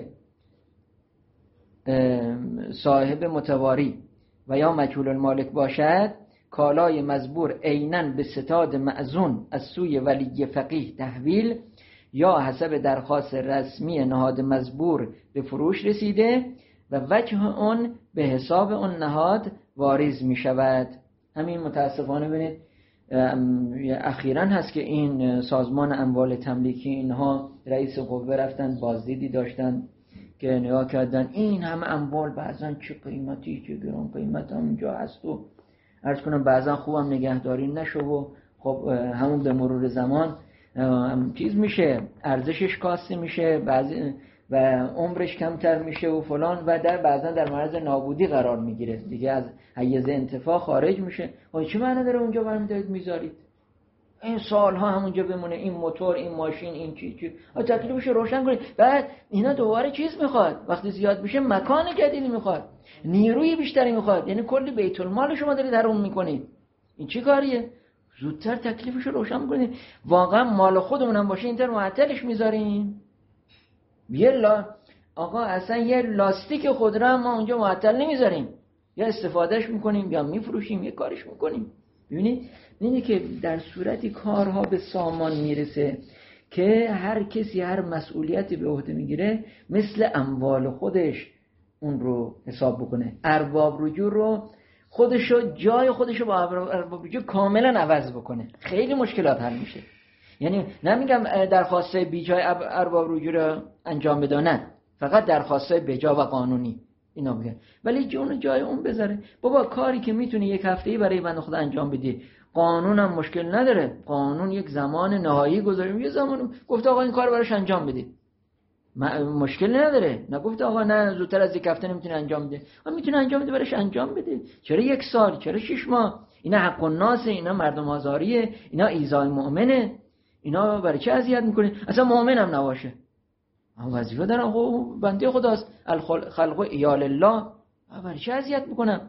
صاحب متواری و یا مجهول المالک باشد، کالای مزبور عیناً به ستاد مأذون از سوی ولی فقیه تحویل یا حسب درخواست رسمی نهاد مزبور به فروش رسیده و وجه اون به حساب اون نهاد واریز می شود. همین متاسفانه ببینید اخیراً هست که این سازمان اموال تملیکی اینها رئیس قوه رفتن بازدیدی داشتن که نگاه کردن این همه اموال بعضا چه قیمتی چه گران قیمت هم اینجا هست و عرض کنم بعضا خوبم نگهداری نشو و خب همون به مرور زمان چیز میشه، ارزشش کاسته میشه، بعضی و عمرش کمتر میشه و فلان و در بعضا در معرض نابودی قرار میگیره دیگه، از حیز انتفاع خارج میشه. و چه معنی داره اونجا برمی دارید میذارید این سالها همونجا بمونه، این موتور، این ماشین، این چی چی تکلیفش روشن کنید. بعد اینا دوباره چیز میخواد، وقتی زیاد بشه مکان جدیدی میخواد، نیروی بیشتری میخواد، یعنی کلی بیت المال شما دارید حروم میکنید. این چی کاریه؟ زودتر تکلیفش روشن کنید. واقعا مال خودمون هم باشه اینطور معطلش میذاریم. یه لا آقا اصلا یه لاستیک خودرو هم ما اونجا معطل نمیذاریم، یا استفادهش میکنیم یا میفروشیم، یه کارش میکنیم. ببینید اینه که در صورتی کارها به سامان میرسه که هر کسی هر مسئولیتی به عهده میگیره مثل اموال خودش اون رو حساب بکنه. ارباب رجوع رو خودشو جای خودشو با ارباب رجوع کاملا عوض بکنه، خیلی مشکلات حل میشه. یعنی نمیگم درخواست بیجای ارباب رجوع رو انجام بده، نه، فقط درخواست بجا و قانونی. اینا میگن، ولی جون جای اون بذاره. بابا کاری که میتونی یک هفته‌ای برای بنده خدا انجام بدی، قانون هم مشکل نداره، قانون یک زمان نهایی گذاشته، یه زمان گفت آقا این کار براش انجام بدید، مشکل نداره. نگفت آقا نه زودتر از یک هفته نمیتونه انجام بده، اما میتونه انجام بده، براش انجام بده. چرا یک سال؟ چرا شش ماه؟ اینا حق الناس، اینا مردم آزاریه، اینا ایذای مؤمنه، اینا برای چه اذیت میکنه؟ اصلا مؤمن هم نباشه، اما وظیفه دارم، خب بنده خداست، الخلق عیال الله، برای چه اذیت میکنم؟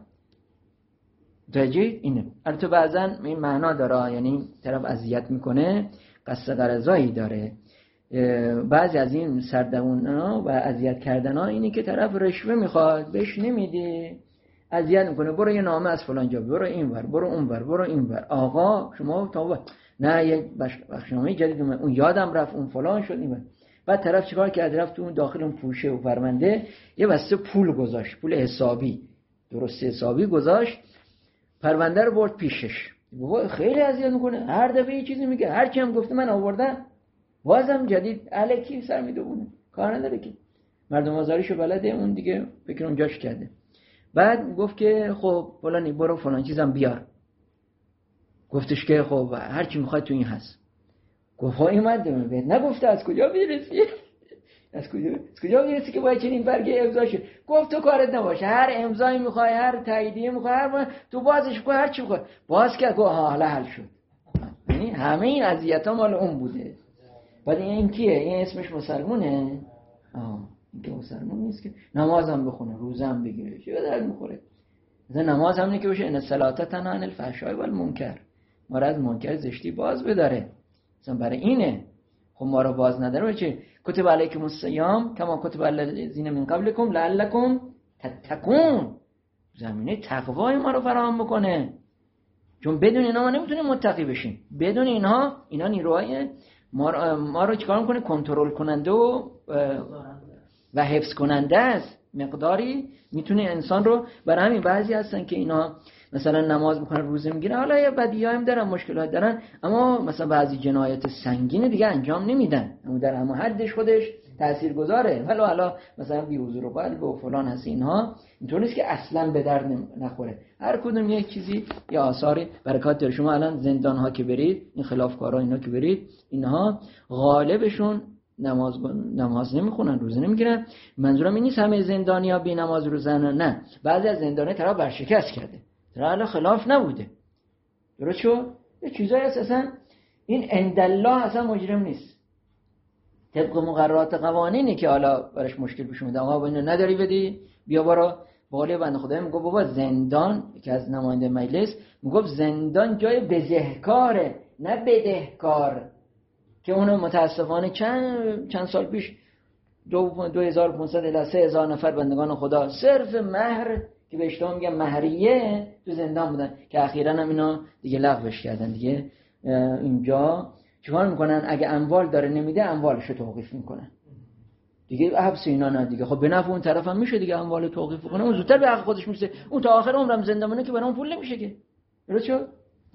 متوجه اینه. البته بعضن این معنا داره، یعنی طرف اذیت میکنه قصد غرضایی داره. بعضی از این سردمونا و اذیت کردن ها اینه که طرف رشوه میخواد بهش نمیده، اذیت میکنه، برو یه نامه از فلان جا، برو اینور، برو اونور، برو اینور، آقا شما تا نه یک بخشنامه جدید اومد، اون یادم رفت، اون فلان شد، اینور. بعد طرف چیکار کرد؟ رفت اون داخل اون پوشه و فرمنده یه بسته پول گذاشت، پول حسابی، درست حسابی گذاشت، پرونده رو برد پیشش. بابا خیلی اذیت میکنه، هر دفعه یه چیزی میگه، هر کی هم گفته من آوردم بازم جدید الکی سر میدونه، کار نداره که مردم آزاریشو بلده، اون دیگه فکر اونجاش کرده. بعد گفت که خب فلانی برو فلان چیزم بیار. گفتش که خب هر چی میخواد تو این هست. گفت ها اومد بهت نگفته از کجا میرسی؟ از کجا از کجا میرسی که باید چنین برگه امضا شه؟ گفت تو کارت نباشه، هر امضایی میخوای، هر تاییدیه میخوای، هر تو بازش کن، هر چی میخوای باز کرد. گفت ها حالا حل شد. یعنی همه این اذیت‌ها مال اون بوده. بعد این کیه؟ این اسمش مسلمونه؟ آه این که مسلمون نیست که نمازم بخونه، روزم بگیره، چه درد میخوره؟ مثلا نماز هم نه که باشه ان الصلاة تنهی عن الفحشاء والمنکر، ما را از منکر زشتی باز بداره. مثلا برای اینه. خب ما رو باز نداره چه؟ کتب علیکم الصیام کما کتب علی الذین من قبلکم لعلکم تتقون، زمینه تقوای ما رو فراهم بکنه، چون بدون اینا ما نمیتونیم متقی بشیم. بدون اینها، اینا نیروهای ما رو, ما رو چیکار میکنه؟ کنترل کننده و و حفظ کننده است. مقداری میتونه انسان رو، برای همین بعضی هستن که اینا مثلا نماز میکنن، روزه میگیرن، حالا یه بدیهایی هم دارن، مشکلات دارن، اما مثلا بعضی جنایت سنگین دیگه انجام نمیدن، اما در همه حدش خودش تاثیرگذاره. ولی حالا مثلا بی حضور قلب و فلان هست، اینها اینطور نیست که اصلا به درد نخوره، هر کدوم یک چیزی یا آثاری برکات داره. شما الان زندان ها که برید، این خلافکارا اینا که برید، اینها غالبشون نماز نماز نمیخونن، روزه نمیگیرن. منظورم این نیست همه زندانیا بی نماز روزن، نه، بعضی از زندانه طرف برشکست کرده، طرف خلاف نبوده، درست شد؟ یه چیزایی هست اصلا این عندالله اصلا مجرم نیست، طبق مقررات قوانینی که حالا براش مشکل پیش اومده. آقا اینو نداری بدی، بیا برو. بالا بنده خدا میگه بابا زندان، که از نماینده مجلس میگه زندان جای بزهکاره نه بدهکار، که اونو متاسفانه چند چند سال پیش دو دو هزار و پانصد الی سه هزار نفر بندگان خدا صرف مهر که به اشتباه میگن مهریه تو زندان بودن، که اخیراً هم اینا دیگه لغوش کردن. دیگه اینجا چیکار میکنن؟ اگه اموال داره نمیده، اموالشو توقیف میکنن دیگه، حبس اینا نه دیگه. خب به نفع اون طرف هم میشه دیگه اموال توقیف کنه، اون زودتر به حق خودش میرسه، اون تا آخر عمرم زنده مونه که برام پول نمیشه که. درست شد؟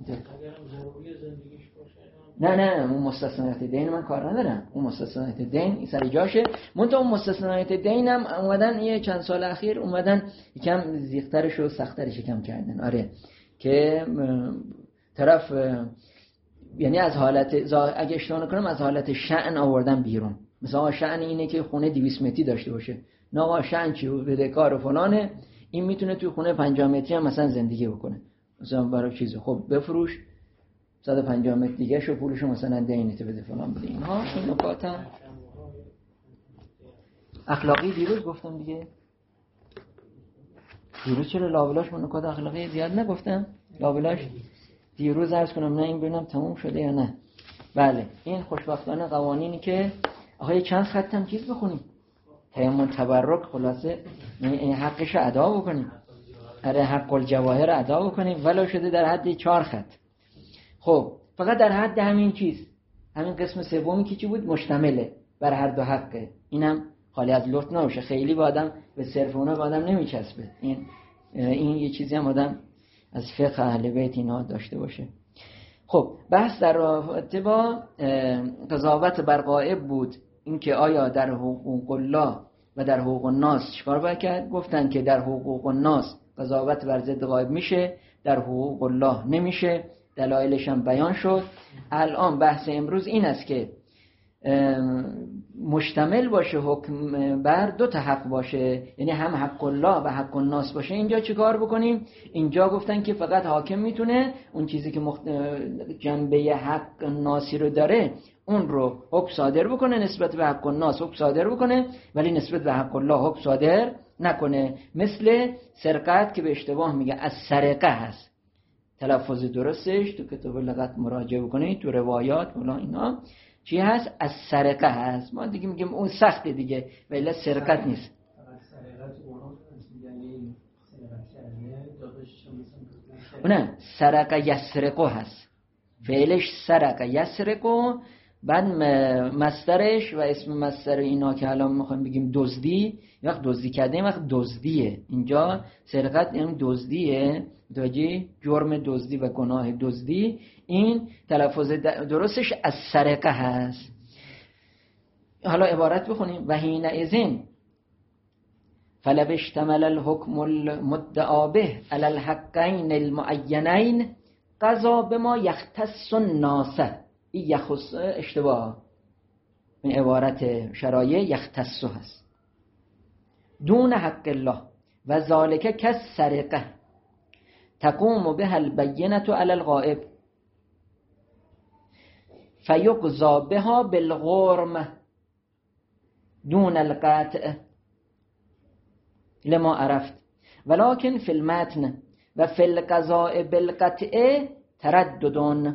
نه نه اون مستثنیات دین من کار ندارم، اون مستثنیات دین این سر جاشه. منتها اون مستثنیات دین هم اومدن یه چند سال اخیر اومدن یکم زیغ‌ترش و سخت‌ترش یکم کردن. آره که طرف یعنی از حالت اگه اشتباه نکنم از حالت شأن آوردن بیرون. مثلا شأن اینه که خونه دویست متری داشته باشه، نه آقا شأن چی بدهکار و فلانه، این میتونه توی خونه پنجاه متری هم مثلا زندگی بکنه، مثلا برای چیزی خب بفروش صد و پنجاه متر دیگه شو پولشو مثلا دینت بده فلان بده. اینها این نکات اخلاقی دیروز گفتم دیگه. دیروز چرا لاولاش من نکات اخلاقی زیاد نگفتم؟ لاولاش دیروز عرض کنم نه این ببینم تموم شده یا نه. بله این خوشبختانه قوانینی که آخه چند خطم چیز بخونیم، تیمم تبرک، خلاصه این حقش ادا بکنیم، اره حق الجواهر ادا بکنیم، ولو شده در حد چهار خط. خب فقط در حد همین چیز، همین قسم سومی که چی بود؟ مشتمله بر هر دو حقه. اینم خالی از لطف نباشه، خیلی با آدم به صرف اونها با آدم نمیچسبه. این این یه چیزی هم آدم از فقه اهل بیت اینا داشته باشه. خب بحث در رابطه با قضاوت بر غائب بود، اینکه آیا در حقوق الله و در حقوق الناس چیکار باید کرد؟ گفتن که در حقوق الناس قضاوت بر ضد غایب میشه، در حقوق الله نمیشه. دلایلش هم بیان شد. الان بحث امروز این است که مشتمل باشه حکم بر دو تا حق باشه، یعنی هم حق الله و حق الناس باشه. اینجا چیکار بکنیم؟ اینجا گفتن که فقط حاکم میتونه اون چیزی که مخت... جنبه حق ناسی رو داره اون رو حکم صادر بکنه، نسبت به حق الناس حکم صادر بکنه، ولی نسبت به حق الله حکم صادر نکنه. مثل سرقت که به اشتباه میگه از سرقه هست، تلفظ درستش تو کتاب لغت مراجعه بکنید، تو روایات اونا اینا چی هست؟ از سرقه هست. ما دیگه میگیم اون سخته دیگه، ولی سرقت نیست. نه، سرقه یسرقه هست، فعلش سرقه یسرقه، بعد مصدرش و اسم مصدر اینا که الان میخوایم بگیم دزدی، وقت دزدی کرده این وقت دزدیه. اینجا سرقت این دزدیه، داجی جرم دزدی و گناه دزدی، این تلفظ درستش از سرقه هست. حالا عبارت بخونیم: و حین اذن فلو اشتمل الحکم المدعا به علی الحقین المعینین قضا بما یختص الناس. این یخص اشتباه، این عبارت شرایع یختص هست. دون حق الله و ذالک کالسرقه تقوم بها البینة علی الغائب فیقضى بها بالغرم دون القطع لما عرفت ولكن في المتن و في القضاء بالقطع تردد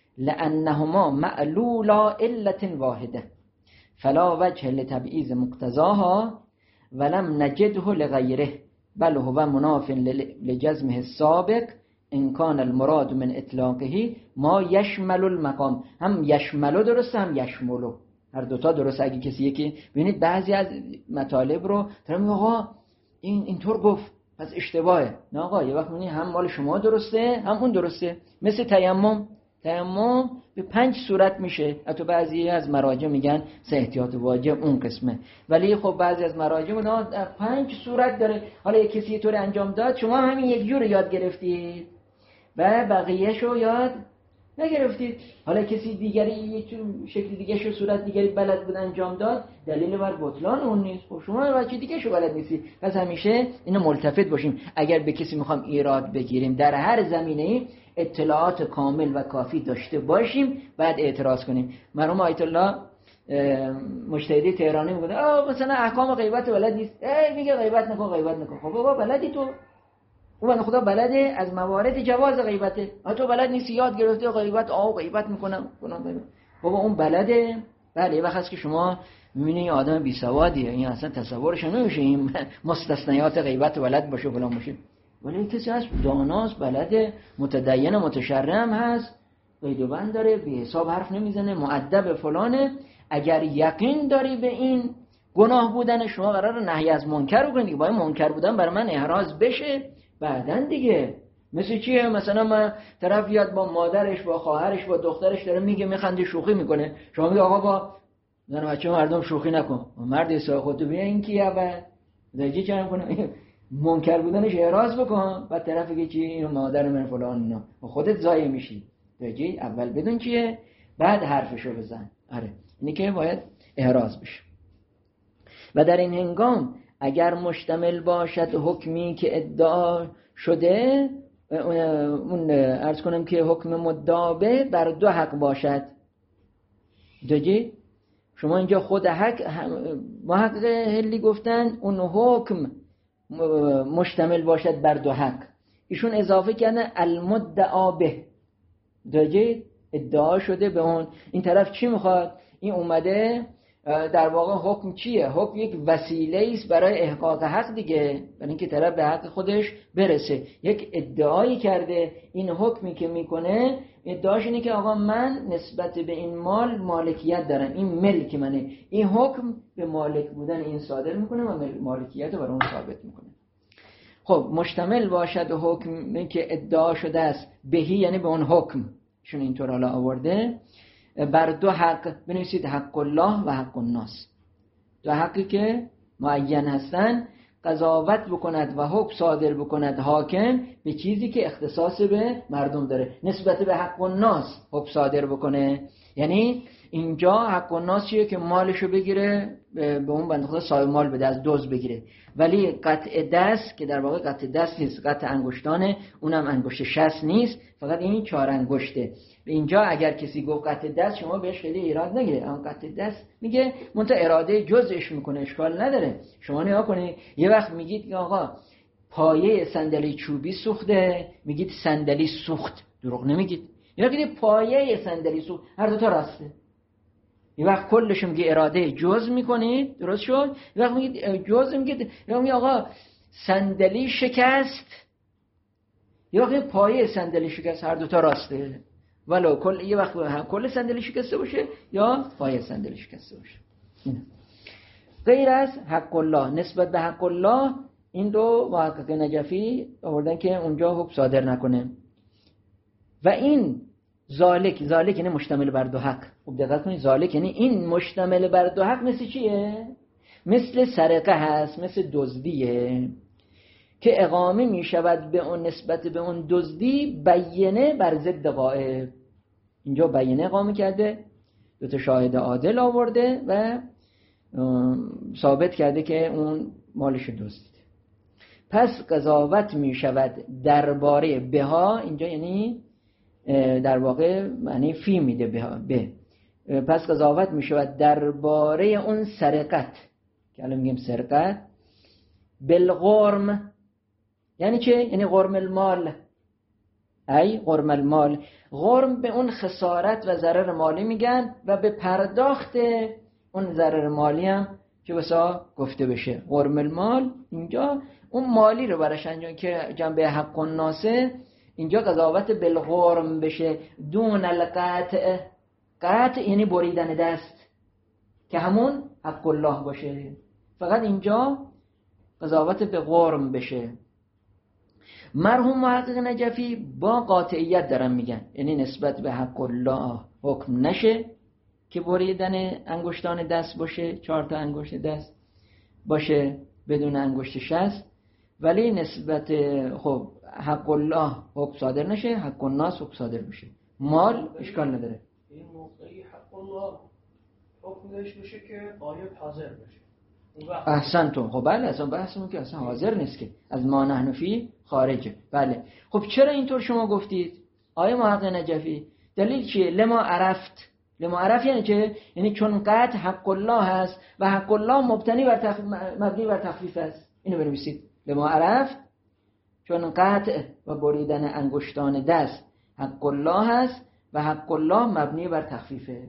لأنهما معلولا علة واحدة فلا وجه لتبعیض مقتضاها ولم نجده لغیره بل هو مناف لجزمه السابق ان کان المراد من اطلاقه ما یشمل المقام. هم یشملو درسته، هم یشملو، هر دوتا درسته. اگه کسی یکی ببینید بعضی از مطالب رو طرف میگه آقا این اینطور گفت پس اشتباهه. نه آقا، یه وقت میبینی هم مال شما درسته هم اون درسته. مثل تیمم، تیمم به پنج صورت میشه. حتی بعضی از مراجع میگن سه احتیاط واجب اون قسمه، ولی خب بعضی از مراجع میگن پنج صورت داره. حالا یک کسی طور انجام داد، شما همین یک جور یاد گرفتید و بقیه‌شو یاد نگرفتید. حالا کسی دیگری یک شکل دیگه شو صورت دیگری بلد بود انجام داد، دلیل بر بطلان اون نیست. خب شما بچه دیگه شو بلد نیستید. پس همیشه اینو ملتفت باشیم. اگر به کسی میخوام ایراد بگیریم در هر زمینه‌ای اطلاعات کامل و کافی داشته باشیم، بعد اعتراض کنیم. مرحوم آیت الله مجتهدی تهرانی میگه آ مثلا احکام غیبت بلد نیست، ای میگه غیبت نکن غیبت نکن. خب بابا بلدی تو؟ اون خدا بلده از موارد جواز غیبته، تو بلد نیستی، یاد گرفته غیبت آ غیبت میکنم کنم. بابا اون بلده. بله وقتی است که شما میبینی آدم بی سوادیه، این اصلا تصورش نمیشه این مستثنیات غیبت بلد باشه فلان باشه. ولی کسی هست داناست، بلده، متدین متشرم هست، قید و بند داره، به حساب حرف نمیزنه، مؤدب فلانه. اگر یقین داری به این گناه بودن، شما قراره نهی از منکر بکنید که باید منکر بودن برای من احراز بشه بعدن دیگه. مثل چیه؟ مثلا من طرف یاد با مادرش با خواهرش با دخترش داره میگه میخنده شوخی میکنه، شما میگه آقا با زن بچه مردم شوخی نکن، مرد حساب خودتو بیا این کیه و دیگه چرا کنه منکر بودنش اعراض بکن، بعد طرف میگه چی اینو مادر من فلان اینا، خودت ضایع میشی. دیگه اول بدون چیه بعد حرفشو بزن. آره اینی که باید اعراض بشه. و در این هنگام اگر مشتمل باشد حکمی که ادعا شده، اون عرض کنم که حکم مدعا بر دو حق باشد. دیگه شما اینجا خود حق محقق هلی گفتن اون حکم مشتمل باشد بر دو حق، ایشون اضافه کردن المدعا به. دیگه ادعا شده به اون. این طرف چی میخواد؟ این اومده در واقع حکم چیه؟ حکم یک وسیله است برای احقاق حق دیگه، برای اینکه طرف به حق خودش برسه. یک ادعایی کرده. این حکمی که میکنه ادعاش اینه که آقا من نسبت به این مال مالکیت دارم، این ملک منه. این حکم به مالک بودن این صادر میکنه و مالکیت رو برای اون ثابت میکنه. خب مشتمل باشد حکمی که ادعا شده است بهی، یعنی به اون حکم چون اینطور حالا آورده، بر دو حق بنویسید حق الله و حق الناس. دو حقی که معین هستن قضاوت بکند و حکم صادر بکند حاکم به چیزی که اختصاص به مردم داره. نسبت به حق الناس حکم صادر بکنه، یعنی اینجا حق الناس چیه که مالشو بگیره به اون بنده خدا صاحب مال بده، از دزد بگیره. ولی قطع دست که در واقع قطع دست نیست، قطع انگشتانه، اونم انگشت شست نیست، فقط این چهار انگشته. به اینجا اگر کسی گفت قطع دست شما بهش خیلی ایراد نگیره، اون قطع دست میگه منتها اراده جزءش میکنه، اشکال نداره. شما نگاه کنید یه وقت میگید که آقا پایه صندلی چوبی سوخته، میگید صندلی سوخت، دروغ نمیگید. یا که پایه صندلی سوخت، هر دو تا راسته. یه وقت کلش میگه اراده جزء میکنید، درست شد. یه وقت میگید جزء میگید، یا میگه آقا صندلی شکست، یا وقت پایه صندلی شکست، هر دو تا راسته. ولو کل یه وقت هم کل صندلی شکسته باشه یا پایه صندلی شکسته باشه. غیر از حق الله، نسبت به حق الله این دو محقق نجفی آوردن که اونجا حکم صادر نکنه. و این ذالک، ذالک یعنی مشتمل بر دو حق. خوب دقت کنید، ذالک یعنی این مشتمل بر دو حق مثل چیه؟ مثل سرقه هست، مثل دزدیه که اقامه می شود به اون نسبت به اون دزدی بینه بر ضد غائب. اینجا بینه اقامه کرده، دو تا شاهد عادل آورده و ثابت کرده که اون مالش دزدیده. پس قضاوت می شود درباره بها، اینجا یعنی در واقع معنی فی میده بها به. پس قضاوت می شود درباره اون سرقت که الان میگیم سرقت، بالغرم یعنی چه؟ یعنی غرم المال. ای غرم المال، غرم به اون خسارت و ضرر مالی میگن و به پرداخت اون ضرر مالی هم که بسا گفته بشه. غرم المال اینجا اون مالی رو برش انجام که جنبه حق الناسه، اینجا قضاوت بالغرم بشه دون القطع. قطع یعنی بریدن دست که همون حق الله باشه، فقط اینجا قضاوت به غرم بشه. مرحوم محقق نجفی با قاطعیت دارن میگن، یعنی نسبت به حق الله حکم نشه که بریدن انگشتان دست باشه، چهار تا انگشت دست باشه بدون انگشت شست، ولی نسبت خب حق الله حکم صادر نشه، حق الناس حکم صادر بشه. مال اشکال نداره. این موقعی حق الله حکمش بشه که غایب حاضر بشه. احسنتون. خب بله، اصلا بحثمون که اصلا حاضر نیست که از ما نحن فی خارجه. بله خب چرا اینطور شما گفتید آیه محقق نجفی؟ دلیل چیه؟ لما عرفت. لما عرف یعنی چه؟ یعنی چون قطع حق الله هست و حق الله مبتنی بر تخ... مبنی بر تخفیف است. اینو بنویسید. لما عرفت چون قطع و بریدن انگشتان دست حق الله هست و حق الله مبنی بر تخفیفه.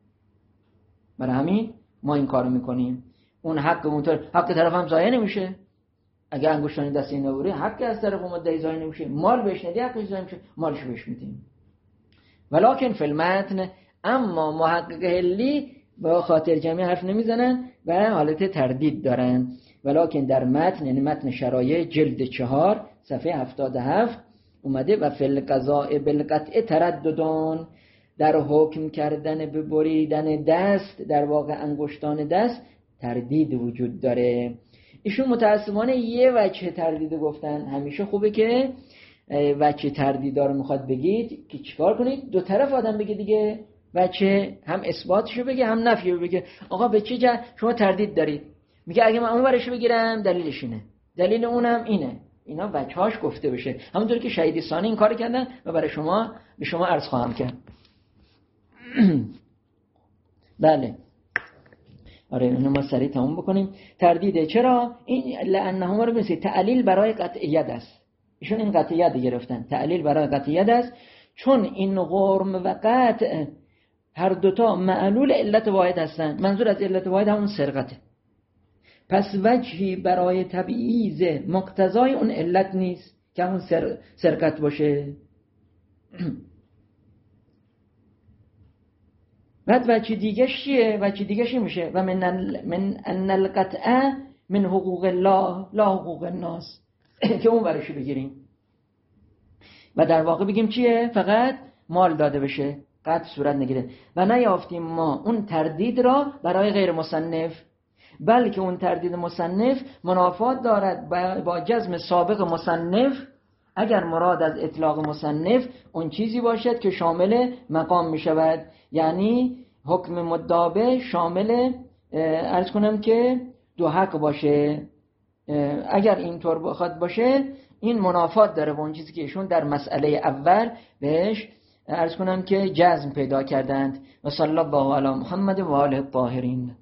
برای همین ما این کارو میکنیم. اون حق اونطور حق طرف هم ضایع نمیشه. اگه انگشتان دست این نبوری حق از طرف مدعی ضایع نمیشه، مال بهش ندی حقش ضایع میشه، مالش بهش میدیم. ولکن فی المتن، اما محقق حلی با خاطر جمعی حرف نمیزنن و حالت تردید دارن. ولکن در متن، یعنی متن شرایع جلد چهار صفحه هفتاد و هفت اومده و فی القضاء بالقطع ترددون، در حکم کردن به بریدن دست در واقع انگشتان دست تردید وجود داره. ایشون متاسفانه یه وجه تردید گفتن. همیشه خوبه که وجه تردید رو میخواد بگید که چیکار کنید؟ دو طرف آدم بگه دیگه، وجه هم اثباتشو بگه هم نفیشو بگه. آقا به چه جه شما تردید دارید؟ میگه اگه من اون ورشو بگیرم دلیلش اینه، دلیل اونم اینه. اینا وجهاش گفته بشه، همونطور که شهید ثانی این کار کردن و برای شما به شما عرض خواهم کرد. بله آره اینو ما سریع تموم بکنیم. تردیده چرا؟ این لانهما رو بنویسید، تعلیل برای قطعیت است. ایشون این قطعیت گرفتن، تعلیل برای قطعیت است، چون این غرم و قطع هر دوتا معلول علت واحد هستن. منظور از علت واحد همون سرقته. پس وجهی برای تبعیض مقتضای اون علت نیست که همون سر... سرقت باشه. بعد وجه دیگه چیه؟ وجه دیگه چی میشه؟ و من ال... من ان القطع من حقوق الله لا حقوق الناس که اون برشو بگیریم و در واقع بگیم چیه؟ فقط مال داده بشه، قطع صورت نگیره. و نیافتیم ما اون تردید را برای غیر مصنف. بلکه اون تردید مصنف منافات دارد با جزم سابق مصنف اگر مراد از اطلاق مصنف اون چیزی باشد که شامل مقام می شود. یعنی حکم مدعا شامل عرض کنم که دو حق باشه. اگر اینطور بخواد باشه این منافات داره با اون چیزی که ایشون در مسئله اول بهش عرض کنم که جزم پیدا کردند. و صلی الله علی محمد و آله الطاهرین.